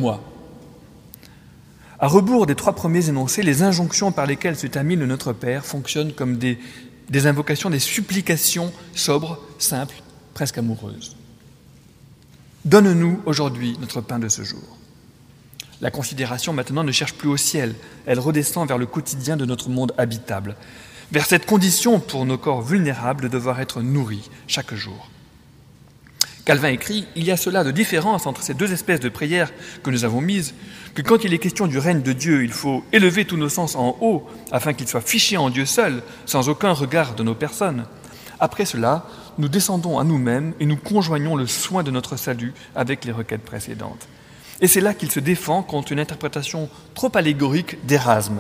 À rebours des trois premiers énoncés, les injonctions par lesquelles se termine le Notre Père fonctionnent comme des, des invocations, des supplications sobres, simples, presque amoureuses. Donne-nous aujourd'hui notre pain de ce jour. La considération maintenant ne cherche plus au ciel, elle redescend vers le quotidien de notre monde habitable, vers cette condition pour nos corps vulnérables de devoir être nourris chaque jour. Calvin écrit « Il y a cela de différence entre ces deux espèces de prières que nous avons mises, que quand il est question du règne de Dieu, il faut élever tous nos sens en haut, afin qu'ils soient fichés en Dieu seul, sans aucun regard de nos personnes. Après cela, nous descendons à nous-mêmes et nous conjoignons le soin de notre salut avec les requêtes précédentes. » Et c'est là qu'il se défend contre une interprétation trop allégorique d'Érasme.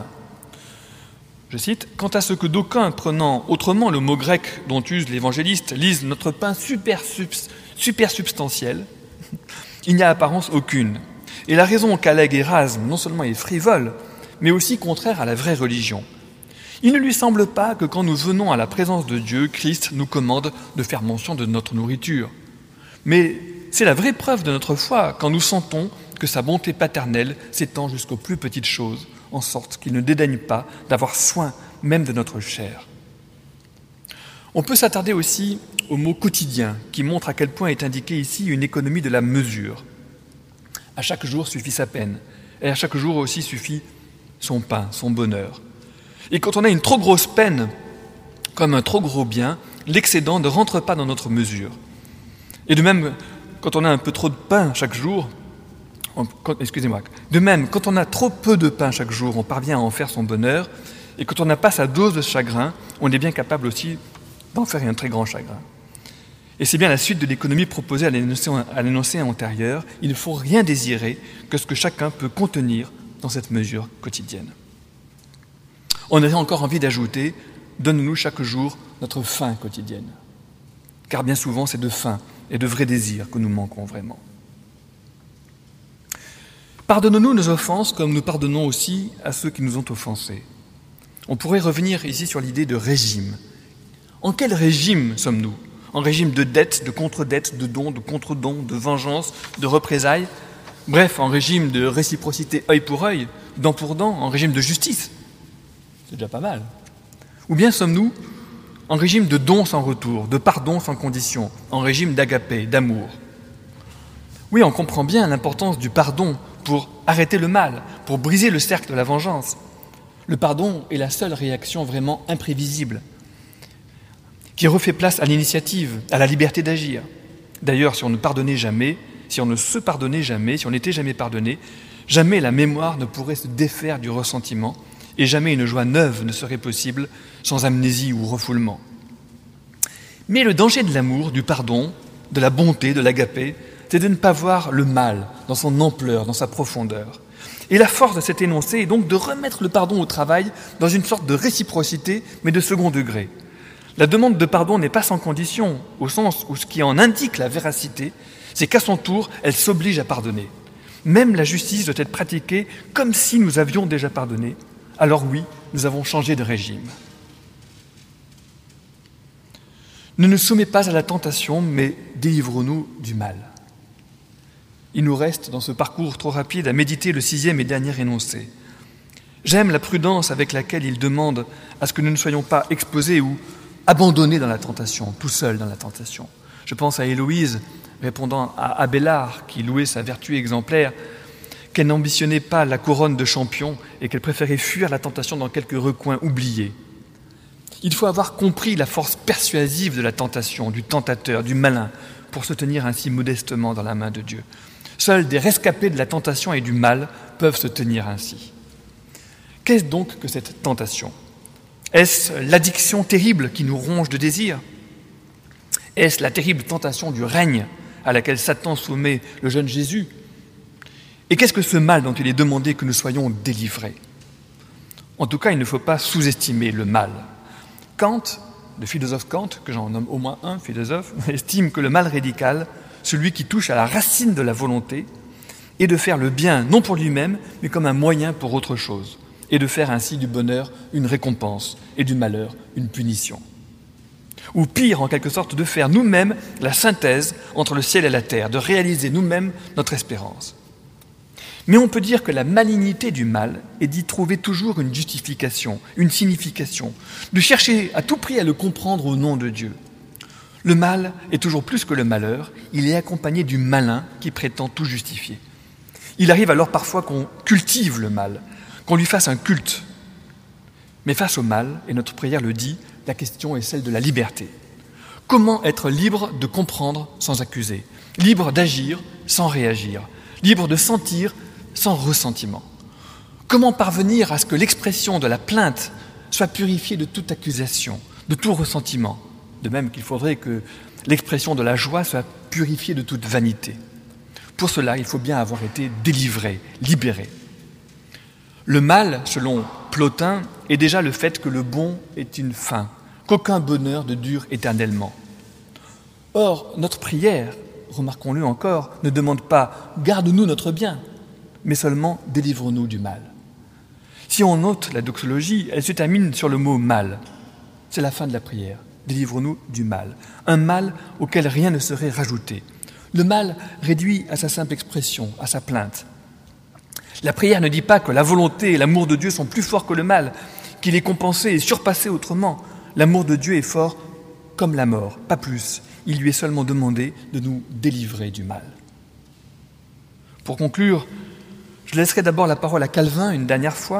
Je cite, « Quant à ce que d'aucuns, prenant autrement le mot grec dont use l'évangéliste, lisent notre pain super, subs, super substantiel, il n'y a apparence aucune. Et la raison qu'allègue Érasme non seulement est frivole, mais aussi contraire à la vraie religion. Il ne lui semble pas que quand nous venons à la présence de Dieu, Christ nous commande de faire mention de notre nourriture. Mais c'est la vraie preuve de notre foi quand nous sentons que sa bonté paternelle s'étend jusqu'aux plus petites choses, en sorte qu'il ne dédaigne pas d'avoir soin même de notre chair. On peut s'attarder aussi au mot quotidien, qui montre à quel point est indiquée ici une économie de la mesure. À chaque jour suffit sa peine, et à chaque jour aussi suffit son pain, son bonheur. Et quand on a une trop grosse peine, comme un trop gros bien, l'excédent ne rentre pas dans notre mesure. Et de même, quand on a un peu trop de pain chaque jour, on, quand, excusez-moi, de même, quand on a trop peu de pain chaque jour, on parvient à en faire son bonheur, et quand on n'a pas sa dose de chagrin, on est bien capable aussi d'en faire un très grand chagrin. Et c'est bien la suite de l'économie proposée à l'énoncé, à l'énoncé antérieur. Il ne faut rien désirer que ce que chacun peut contenir dans cette mesure quotidienne. On aurait encore envie d'ajouter « Donne-nous chaque jour notre faim quotidienne ». Car bien souvent, c'est de faim et de vrais désirs que nous manquons vraiment. Pardonnons-nous nos offenses comme nous pardonnons aussi à ceux qui nous ont offensés. On pourrait revenir ici sur l'idée de régime. En quel régime sommes-nous ? En régime de dette, de contre-dette, de don, de contre-don, de vengeance, de représailles, bref, en régime de réciprocité œil pour œil, dent pour dent, en régime de justice. C'est déjà pas mal. Ou bien sommes-nous en régime de don sans retour, de pardon sans condition, en régime d'agapé, d'amour. Oui, on comprend bien l'importance du pardon pour arrêter le mal, pour briser le cercle de la vengeance. Le pardon est la seule réaction vraiment imprévisible, qui refait place à l'initiative, à la liberté d'agir. D'ailleurs, si on ne pardonnait jamais, si on ne se pardonnait jamais, si on n'était jamais pardonné, jamais la mémoire ne pourrait se défaire du ressentiment et jamais une joie neuve ne serait possible sans amnésie ou refoulement. Mais le danger de l'amour, du pardon, de la bonté, de l'agapé, c'est de ne pas voir le mal dans son ampleur, dans sa profondeur. Et la force de cet énoncé est donc de remettre le pardon au travail dans une sorte de réciprocité, mais de second degré. La demande de pardon n'est pas sans condition, au sens où ce qui en indique la véracité, c'est qu'à son tour, elle s'oblige à pardonner. Même la justice doit être pratiquée comme si nous avions déjà pardonné. Alors oui, nous avons changé de régime. Ne nous soumets pas à la tentation, mais délivre-nous du mal. Il nous reste, dans ce parcours trop rapide, à méditer le sixième et dernier énoncé. J'aime la prudence avec laquelle il demande à ce que nous ne soyons pas exposés ou abandonnés dans la tentation, tout seuls dans la tentation. Je pense à Héloïse, répondant à Abélard, qui louait sa vertu exemplaire, qu'elle n'ambitionnait pas la couronne de champion et qu'elle préférait fuir la tentation dans quelques recoins oubliés. Il faut avoir compris la force persuasive de la tentation, du tentateur, du malin, pour se tenir ainsi modestement dans la main de Dieu. Seuls des rescapés de la tentation et du mal peuvent se tenir ainsi. Qu'est-ce donc que cette tentation ? Est-ce l'addiction terrible qui nous ronge de désir ? Est-ce la terrible tentation du règne à laquelle Satan soumet le jeune Jésus ? Et qu'est-ce que ce mal dont il est demandé que nous soyons délivrés ? En tout cas, il ne faut pas sous-estimer le mal. Kant, le philosophe Kant, que j'en nomme au moins un philosophe, estime que le mal radical, celui qui touche à la racine de la volonté, est de faire le bien non pour lui-même, mais comme un moyen pour autre chose, et de faire ainsi du bonheur une récompense et du malheur une punition. ou pire en quelque sorte, de faire nous-mêmes la synthèse entre le ciel et la terre, de réaliser nous-mêmes notre espérance. Mais on peut dire que la malignité du mal est d'y trouver toujours une justification, une signification, de chercher à tout prix à le comprendre au nom de Dieu. Le mal est toujours plus que le malheur, il est accompagné du malin qui prétend tout justifier. Il arrive alors parfois qu'on cultive le mal, qu'on lui fasse un culte. Mais face au mal, et notre prière le dit, la question est celle de la liberté. Comment être libre de comprendre sans accuser, libre d'agir sans réagir, libre de sentir sans ressentiment? Comment parvenir à ce que l'expression de la plainte soit purifiée de toute accusation, de tout ressentiment, de même qu'il faudrait que l'expression de la joie soit purifiée de toute vanité? Pour cela, il faut bien avoir été délivré, libéré. Le mal, selon Plotin, est déjà le fait que le bon est une fin, qu'aucun bonheur ne dure éternellement. Or, notre prière, remarquons-le encore, ne demande pas « garde-nous notre bien », mais seulement « délivre-nous du mal ». Si on note la doxologie, elle se termine sur le mot « mal ». C'est la fin de la prière. Délivre-nous du mal. Un mal auquel rien ne serait rajouté. Le mal réduit à sa simple expression, à sa plainte. La prière ne dit pas que la volonté et l'amour de Dieu sont plus forts que le mal, qu'il est compensé et surpassé autrement. L'amour de Dieu est fort comme la mort, pas plus. Il lui est seulement demandé de nous délivrer du mal. Pour conclure, je laisserai d'abord la parole à Calvin une dernière fois.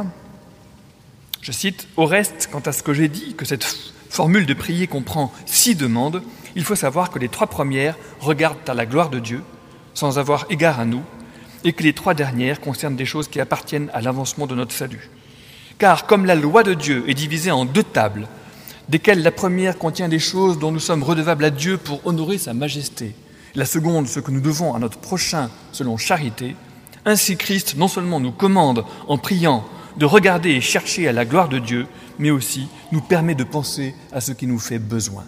Je cite, « Au reste, quant à ce que j'ai dit, que cette formule de prier comprend six demandes, il faut savoir que les trois premières regardent à la gloire de Dieu, sans avoir égard à nous, et que les trois dernières concernent des choses qui appartiennent à l'avancement de notre salut. Car comme la loi de Dieu est divisée en deux tables, desquelles la première contient des choses dont nous sommes redevables à Dieu pour honorer sa majesté, la seconde ce que nous devons à notre prochain selon charité, ainsi Christ non seulement nous commande en priant de regarder et chercher à la gloire de Dieu, mais aussi nous permet de penser à ce qui nous fait besoin.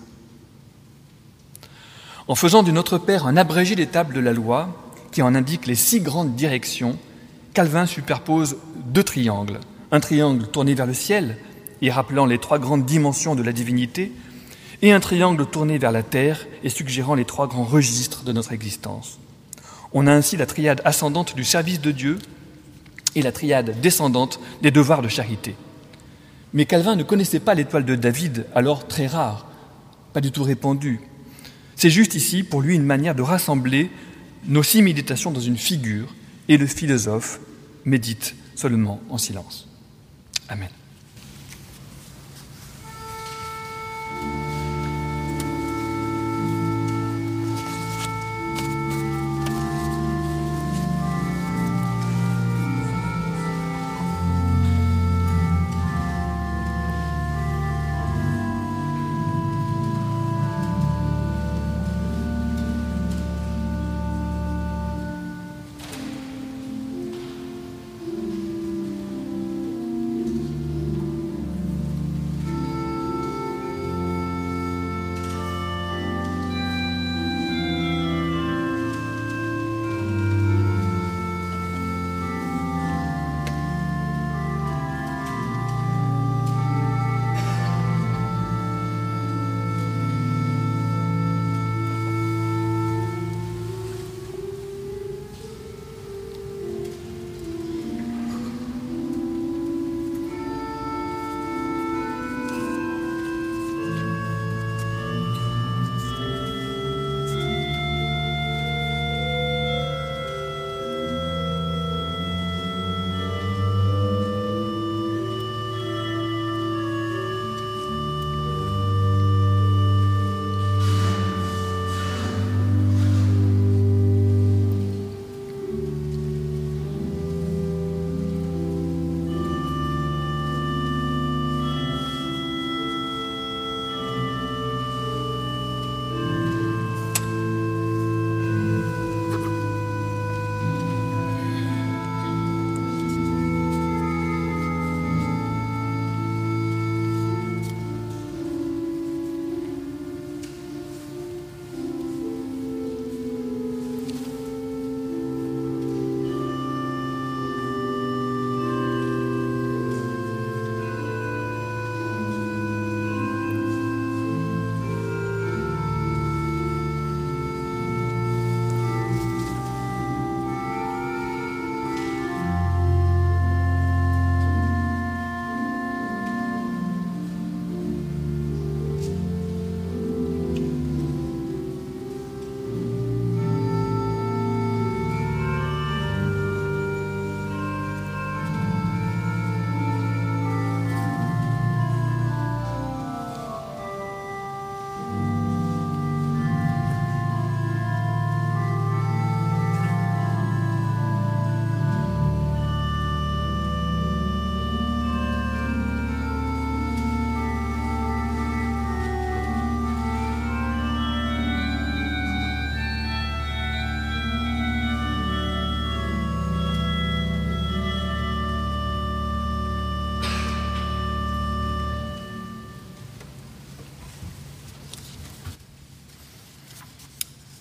En faisant du Notre Père un abrégé des tables de la loi, qui en indique les six grandes directions, Calvin superpose deux triangles. Un triangle tourné vers le ciel et rappelant les trois grandes dimensions de la divinité, et un triangle tourné vers la terre et suggérant les trois grands registres de notre existence. On a ainsi la triade ascendante du service de Dieu et la triade descendante des devoirs de charité. Mais Calvin ne connaissait pas l'étoile de David, alors très rare, pas du tout répandue. C'est juste ici, pour lui, une manière de rassembler nos six méditations dans une figure, et le philosophe médite seulement en silence. Amen.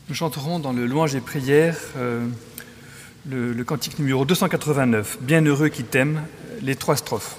Nous chanterons dans le louange et prière euh, le, le cantique numéro deux cent quatre-vingt-neuf, « Bienheureux qui t'aime », les trois strophes.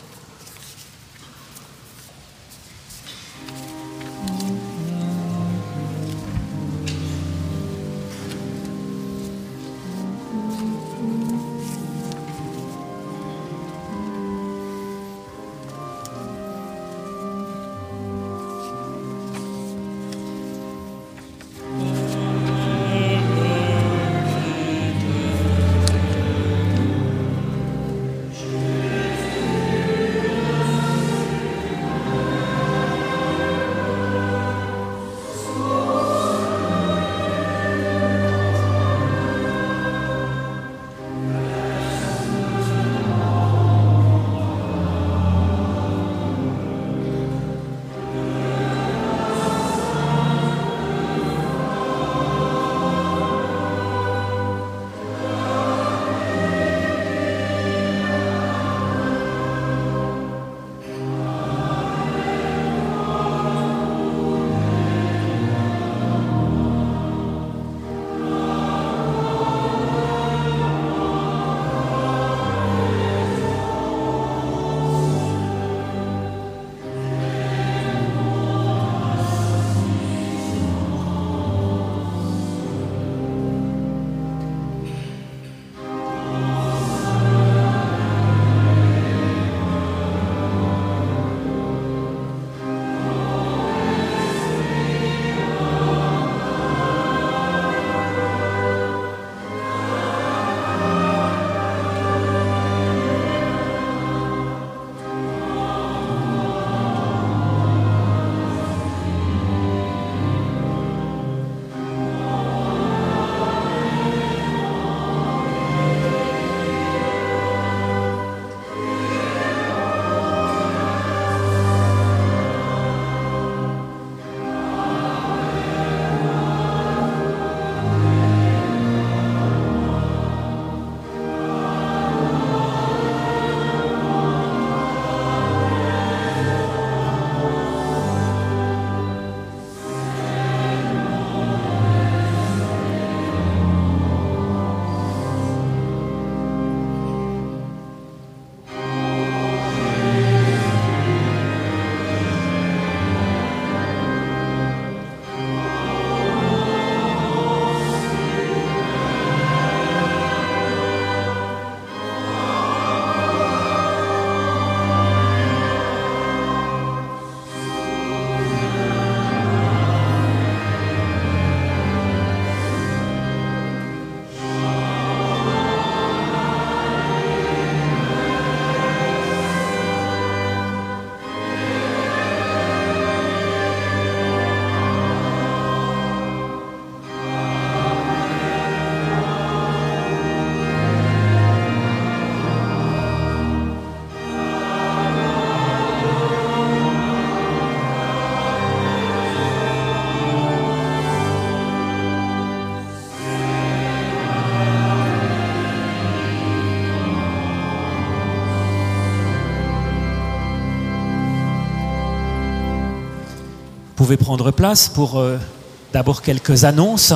Vous pouvez prendre place pour euh, d'abord quelques annonces.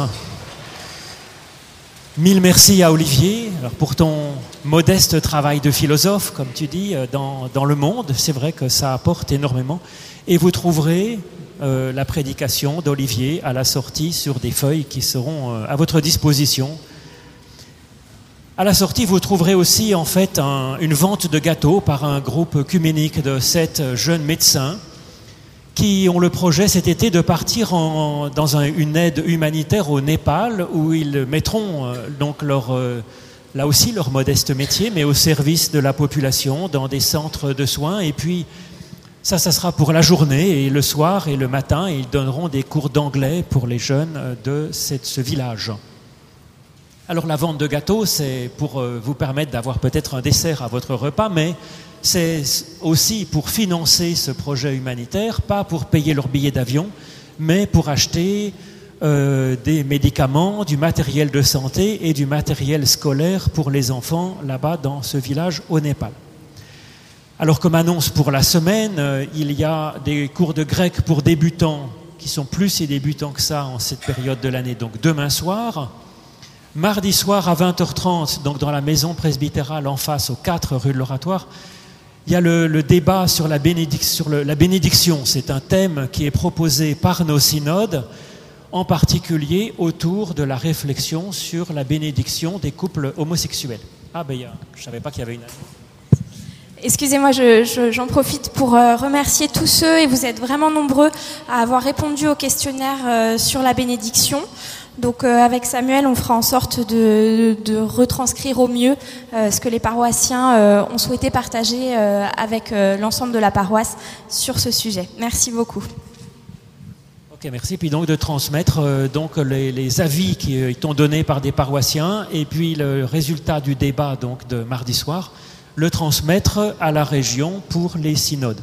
Mille merci à Olivier alors pour ton modeste travail de philosophe, comme tu dis, dans, dans le monde. C'est vrai que ça apporte énormément. Et vous trouverez euh, la prédication d'Olivier à la sortie sur des feuilles qui seront euh, à votre disposition. À la sortie, vous trouverez aussi en fait un, une vente de gâteaux par un groupe œcuménique de sept jeunes médecins qui ont le projet cet été de partir en, dans un, une aide humanitaire au Népal, où ils mettront euh, donc leur, euh, là aussi leur modeste métier, mais au service de la population, dans des centres de soins. Et puis ça, ça sera pour la journée, et le soir et le matin, ils donneront des cours d'anglais pour les jeunes de cette, ce village. Alors la vente de gâteaux, c'est pour euh, vous permettre d'avoir peut-être un dessert à votre repas, mais c'est aussi pour financer ce projet humanitaire, pas pour payer leur billet d'avion, mais pour acheter euh, des médicaments, du matériel de santé et du matériel scolaire pour les enfants là-bas dans ce village au Népal. Alors comme annonce pour la semaine, euh, il y a des cours de grec pour débutants qui sont plus si débutants que ça en cette période de l'année, donc demain soir. Mardi soir à vingt heures trente, donc dans la maison presbytérale en face, aux quatre rue de l'Oratoire, il y a le, le débat sur, la, bénédic- sur le, la bénédiction. C'est un thème qui est proposé par nos synodes, en particulier autour de la réflexion sur la bénédiction des couples homosexuels. Ah ben, il y a, je ne savais pas qu'il y avait une... Excusez-moi, je, je, j'en profite pour euh, remercier tous ceux, et vous êtes vraiment nombreux à avoir répondu au questionnaire euh, sur la bénédiction. Donc euh, avec Samuel, on fera en sorte de, de retranscrire au mieux euh, ce que les paroissiens euh, ont souhaité partager euh, avec euh, l'ensemble de la paroisse sur ce sujet. Merci beaucoup. Ok, merci. Puis donc de transmettre euh, donc les, les avis qui euh, sont donnés par des paroissiens, et puis le résultat du débat donc de mardi soir, le transmettre à la région pour les synodes.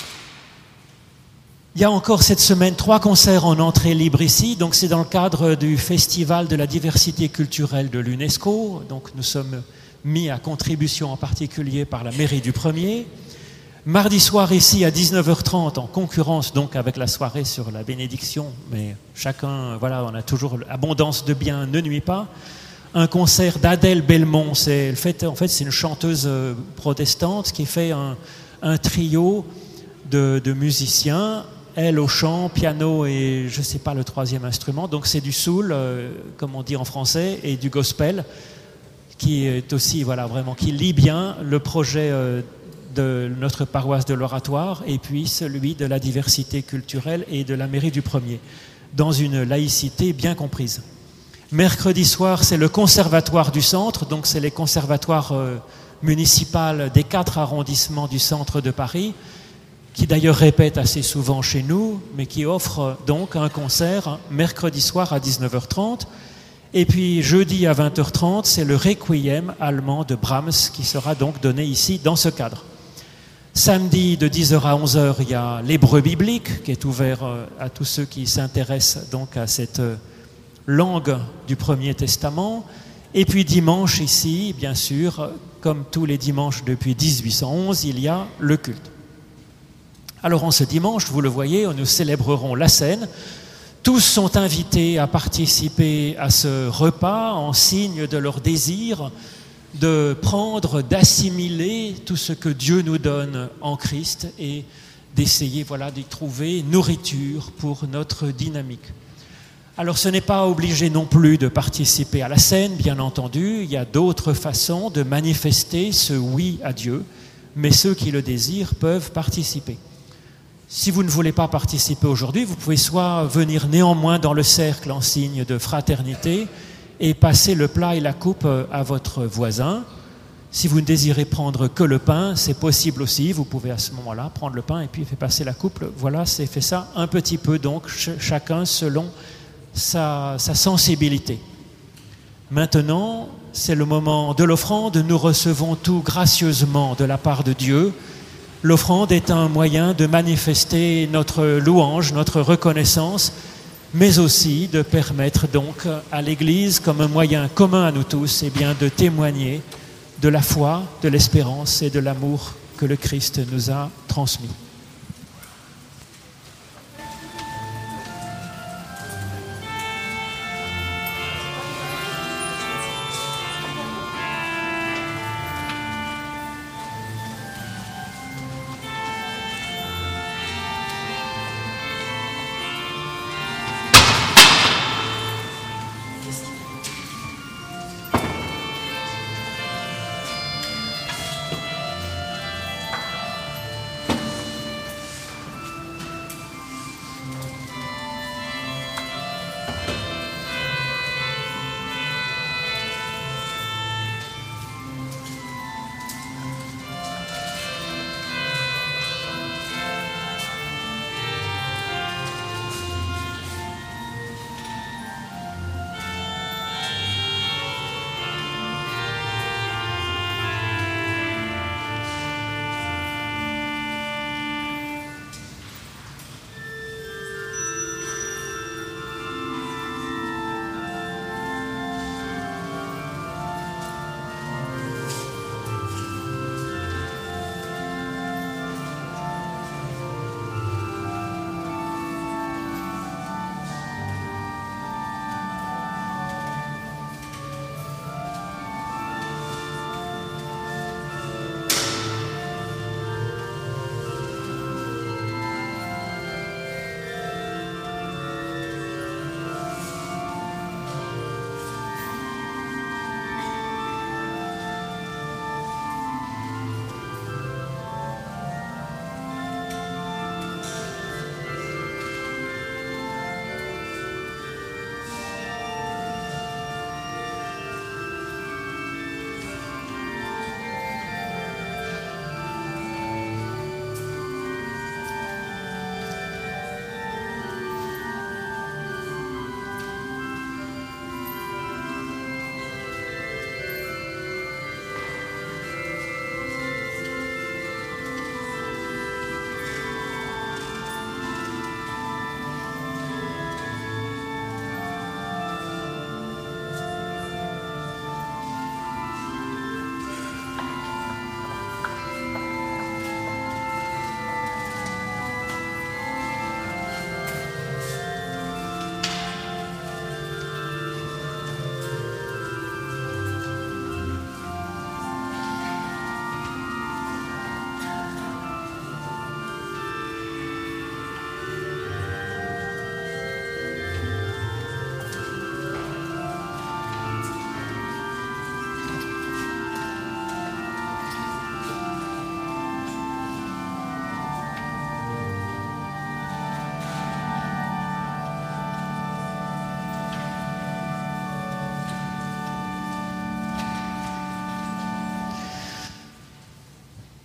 Il y a encore cette semaine trois concerts en entrée libre ici, donc c'est dans le cadre du Festival de la diversité culturelle de l'UNESCO, donc nous sommes mis à contribution en particulier par la mairie du Premier. Mardi soir ici à dix-neuf heures trente, en concurrence donc avec la soirée sur la bénédiction, mais chacun, voilà, on a toujours l'abondance de biens ne nuit pas. Un concert d'Adèle Belmont, c'est, en fait, en fait, c'est une chanteuse protestante qui fait un, un trio de, de musiciens, elle au chant, piano et je ne sais pas le troisième instrument, donc c'est du soul, euh, comme on dit en français, et du gospel, qui est aussi, voilà, vraiment, qui lie bien le projet euh, de notre paroisse de l'Oratoire et puis celui de la diversité culturelle et de la mairie du Premier, dans une laïcité bien comprise. Mercredi soir, c'est le conservatoire du centre, donc c'est les conservatoires euh, municipaux des quatre arrondissements du centre de Paris, qui d'ailleurs répètent assez souvent chez nous, mais qui offrent donc un concert mercredi soir à dix-neuf heures trente. Et puis jeudi à vingt heures trente, c'est le Requiem allemand de Brahms qui sera donc donné ici dans ce cadre. Samedi de dix heures à onze heures, il y a l'hébreu biblique qui est ouvert à tous ceux qui s'intéressent donc à cette langue du Premier Testament. Et puis dimanche ici, bien sûr, comme tous les dimanches depuis dix-huit cent onze, il y a le culte. Alors en ce dimanche, vous le voyez, nous célébrerons la Seine. Tous sont invités à participer à ce repas en signe de leur désir de prendre, d'assimiler tout ce que Dieu nous donne en Christ et d'essayer, voilà, d'y trouver nourriture pour notre dynamique. Alors ce n'est pas obligé non plus de participer à la Seine, bien entendu, il y a d'autres façons de manifester ce oui à Dieu, mais ceux qui le désirent peuvent participer. Si vous ne voulez pas participer aujourd'hui, vous pouvez soit venir néanmoins dans le cercle en signe de fraternité et passer le plat et la coupe à votre voisin. Si vous ne désirez prendre que le pain, c'est possible aussi, vous pouvez à ce moment-là prendre le pain et puis faire passer la coupe. Voilà, c'est fait ça un petit peu, donc ch- chacun selon sa, sa sensibilité. Maintenant, c'est le moment de l'offrande, nous recevons tout gracieusement de la part de Dieu. L'offrande est un moyen de manifester notre louange, notre reconnaissance, mais aussi de permettre donc à l'Église, comme un moyen commun à nous tous, eh bien, de témoigner de la foi, de l'espérance et de l'amour que le Christ nous a transmis.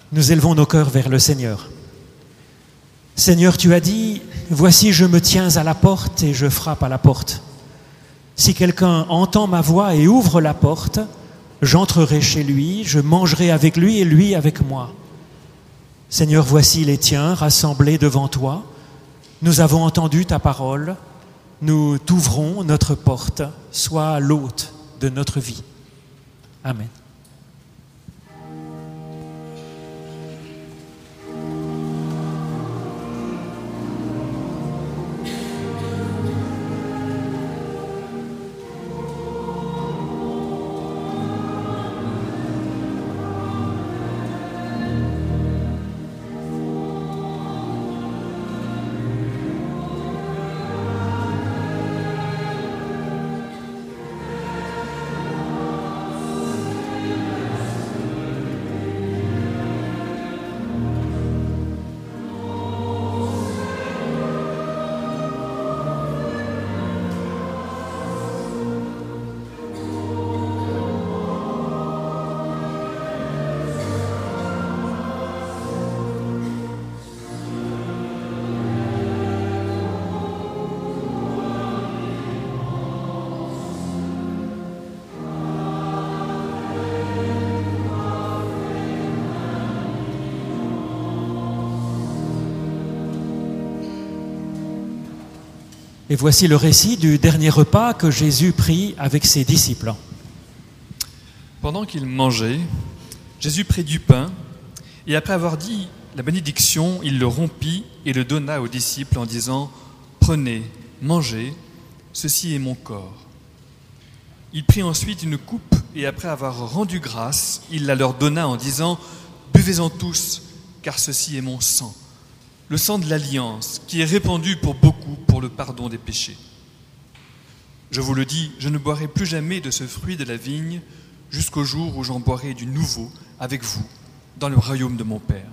nous élevons nos cœurs vers le Seigneur. Seigneur, tu as dit, « Voici, je me tiens à la porte et je frappe à la porte. Si quelqu'un entend ma voix et ouvre la porte, j'entrerai chez lui, je mangerai avec lui et lui avec moi. » Seigneur, voici les tiens rassemblés devant toi. Nous avons entendu ta parole. Nous t'ouvrons notre porte. Sois l'hôte de notre vie. Amen. Et voici le récit du dernier repas que Jésus prit avec ses disciples. Pendant qu'ils mangeaient, Jésus prit du pain, et après avoir dit la bénédiction, il le rompit et le donna aux disciples en disant « Prenez, mangez, ceci est mon corps. » Il prit ensuite une coupe, et après avoir rendu grâce, il la leur donna en disant « Buvez-en tous, car ceci est mon sang. » Le sang de l'alliance, qui est répandu pour beaucoup pour le pardon des péchés. Je vous le dis, je ne boirai plus jamais de ce fruit de la vigne jusqu'au jour où j'en boirai du nouveau avec vous dans le royaume de mon Père.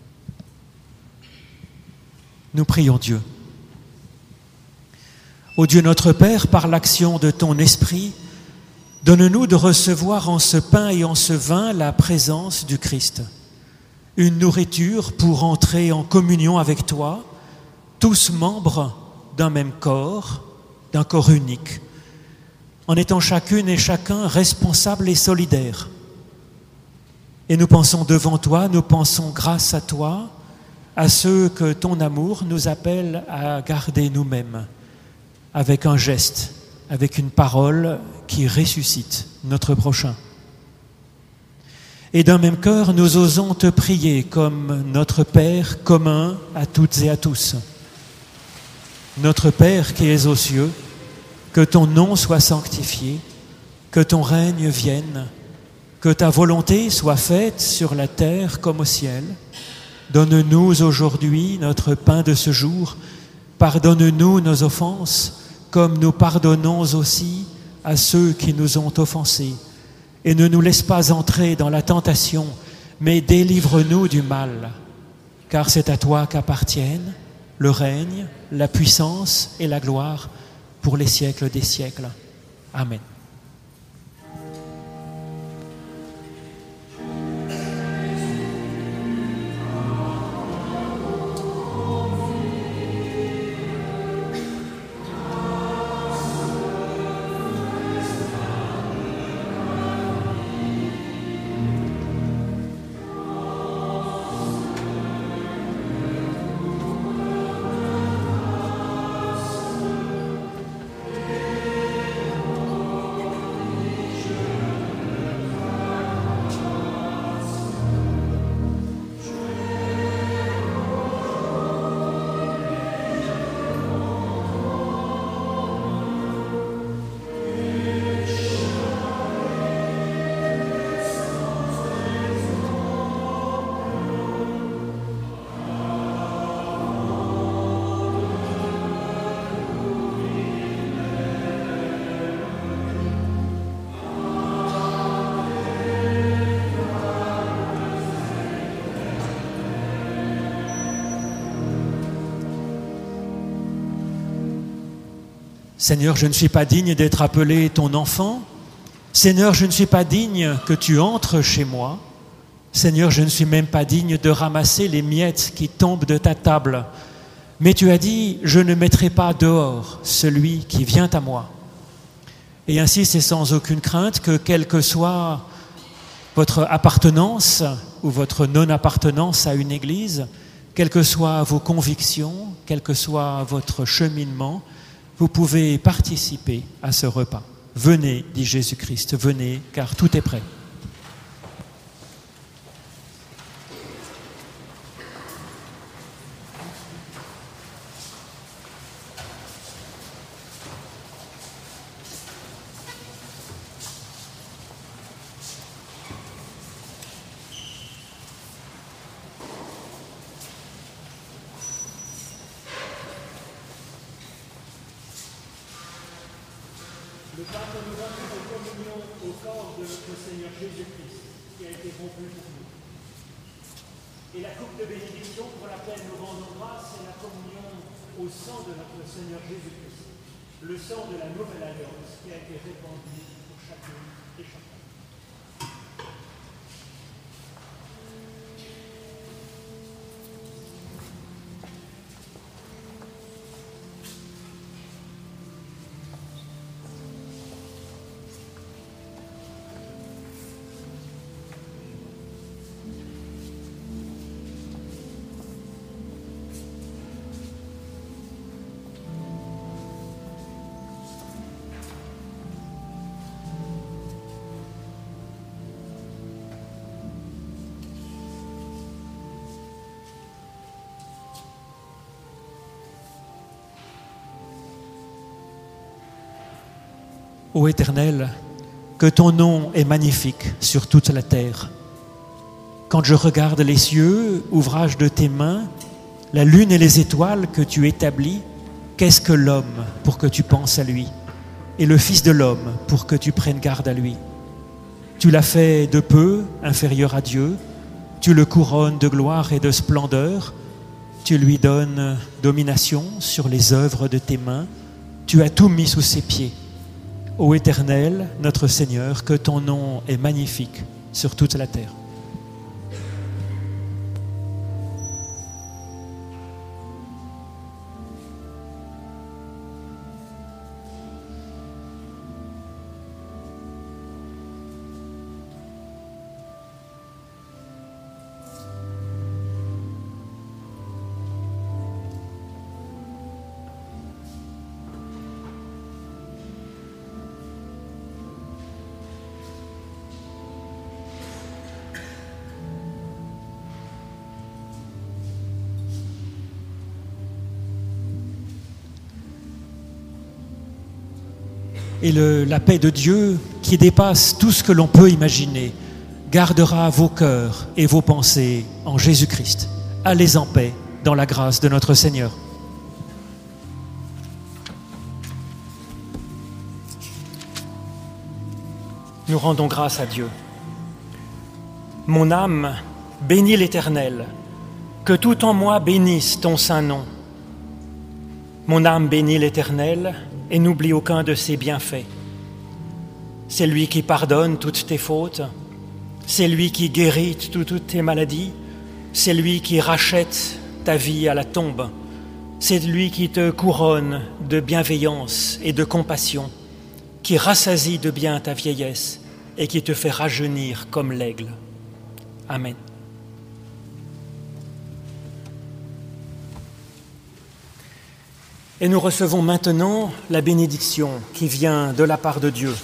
Nous prions Dieu. Ô Dieu notre Père, par l'action de ton Esprit, donne-nous de recevoir en ce pain et en ce vin la présence du Christ. Une nourriture pour entrer en communion avec toi, tous membres d'un même corps, d'un corps unique, en étant chacune et chacun responsables et solidaires. Et nous pensons devant toi, nous pensons grâce à toi, à ceux que ton amour nous appelle à garder nous-mêmes, avec un geste, avec une parole qui ressuscite notre prochain. Et d'un même cœur, nous osons te prier comme notre Père commun à toutes et à tous. Notre Père qui es aux cieux, que ton nom soit sanctifié, que ton règne vienne, que ta volonté soit faite sur la terre comme au ciel. Donne-nous aujourd'hui notre pain de ce jour. Pardonne-nous nos offenses, comme nous pardonnons aussi à ceux qui nous ont offensés. Et ne nous laisse pas entrer dans la tentation, mais délivre-nous du mal. Car c'est à toi qu'appartiennent le règne, la puissance et la gloire pour les siècles des siècles. Amen. Seigneur, je ne suis pas digne d'être appelé ton enfant. Seigneur, je ne suis pas digne que tu entres chez moi, Seigneur, je ne suis même pas digne de ramasser les miettes qui tombent de ta table. Mais tu as dit, je ne mettrai pas dehors celui qui vient à moi. Et ainsi, c'est sans aucune crainte que, quelle que soit votre appartenance ou votre non-appartenance à une église, quelles que soient vos convictions, quel que soit votre cheminement, vous pouvez participer à ce repas. Venez, dit Jésus-Christ, venez, car tout est prêt. Le pain nous donne de communion au corps de notre Seigneur Jésus-Christ, qui a été rompu pour nous. Et la coupe de bénédiction pour laquelle nous rendons grâce, c'est la communion au sang de notre Seigneur Jésus-Christ, le sang de la nouvelle alliance qui a été répandu pour chacun et chacun. Ô Éternel, que ton nom est magnifique sur toute la terre. Quand je regarde les cieux, ouvrage de tes mains, la lune et les étoiles que tu établis, qu'est-ce que l'homme pour que tu penses à lui, et le Fils de l'homme pour que tu prennes garde à lui? Tu l'as fait de peu, inférieur à Dieu, tu le couronnes de gloire et de splendeur, tu lui donnes domination sur les œuvres de tes mains, tu as tout mis sous ses pieds. Ô Éternel, notre Seigneur, que ton nom est magnifique sur toute la terre. Et le, la paix de Dieu, qui dépasse tout ce que l'on peut imaginer, gardera vos cœurs et vos pensées en Jésus-Christ. Allez en paix dans la grâce de notre Seigneur. Nous rendons grâce à Dieu. Mon âme bénit l'Éternel, que tout en moi bénisse ton saint nom. Mon âme bénit l'Éternel et n'oublie aucun de ses bienfaits. C'est lui qui pardonne toutes tes fautes, c'est lui qui guérit toutes tes maladies, c'est lui qui rachète ta vie à la tombe, c'est lui qui te couronne de bienveillance et de compassion, qui rassasie de bien ta vieillesse et qui te fait rajeunir comme l'aigle. Amen. Et nous recevons maintenant la bénédiction qui vient de la part de Dieu.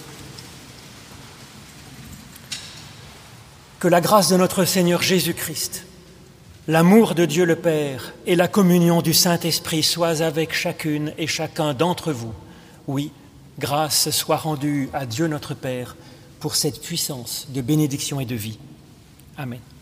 Que la grâce de notre Seigneur Jésus-Christ, l'amour de Dieu le Père et la communion du Saint-Esprit soient avec chacune et chacun d'entre vous. Oui, grâce soit rendue à Dieu notre Père pour cette puissance de bénédiction et de vie. Amen.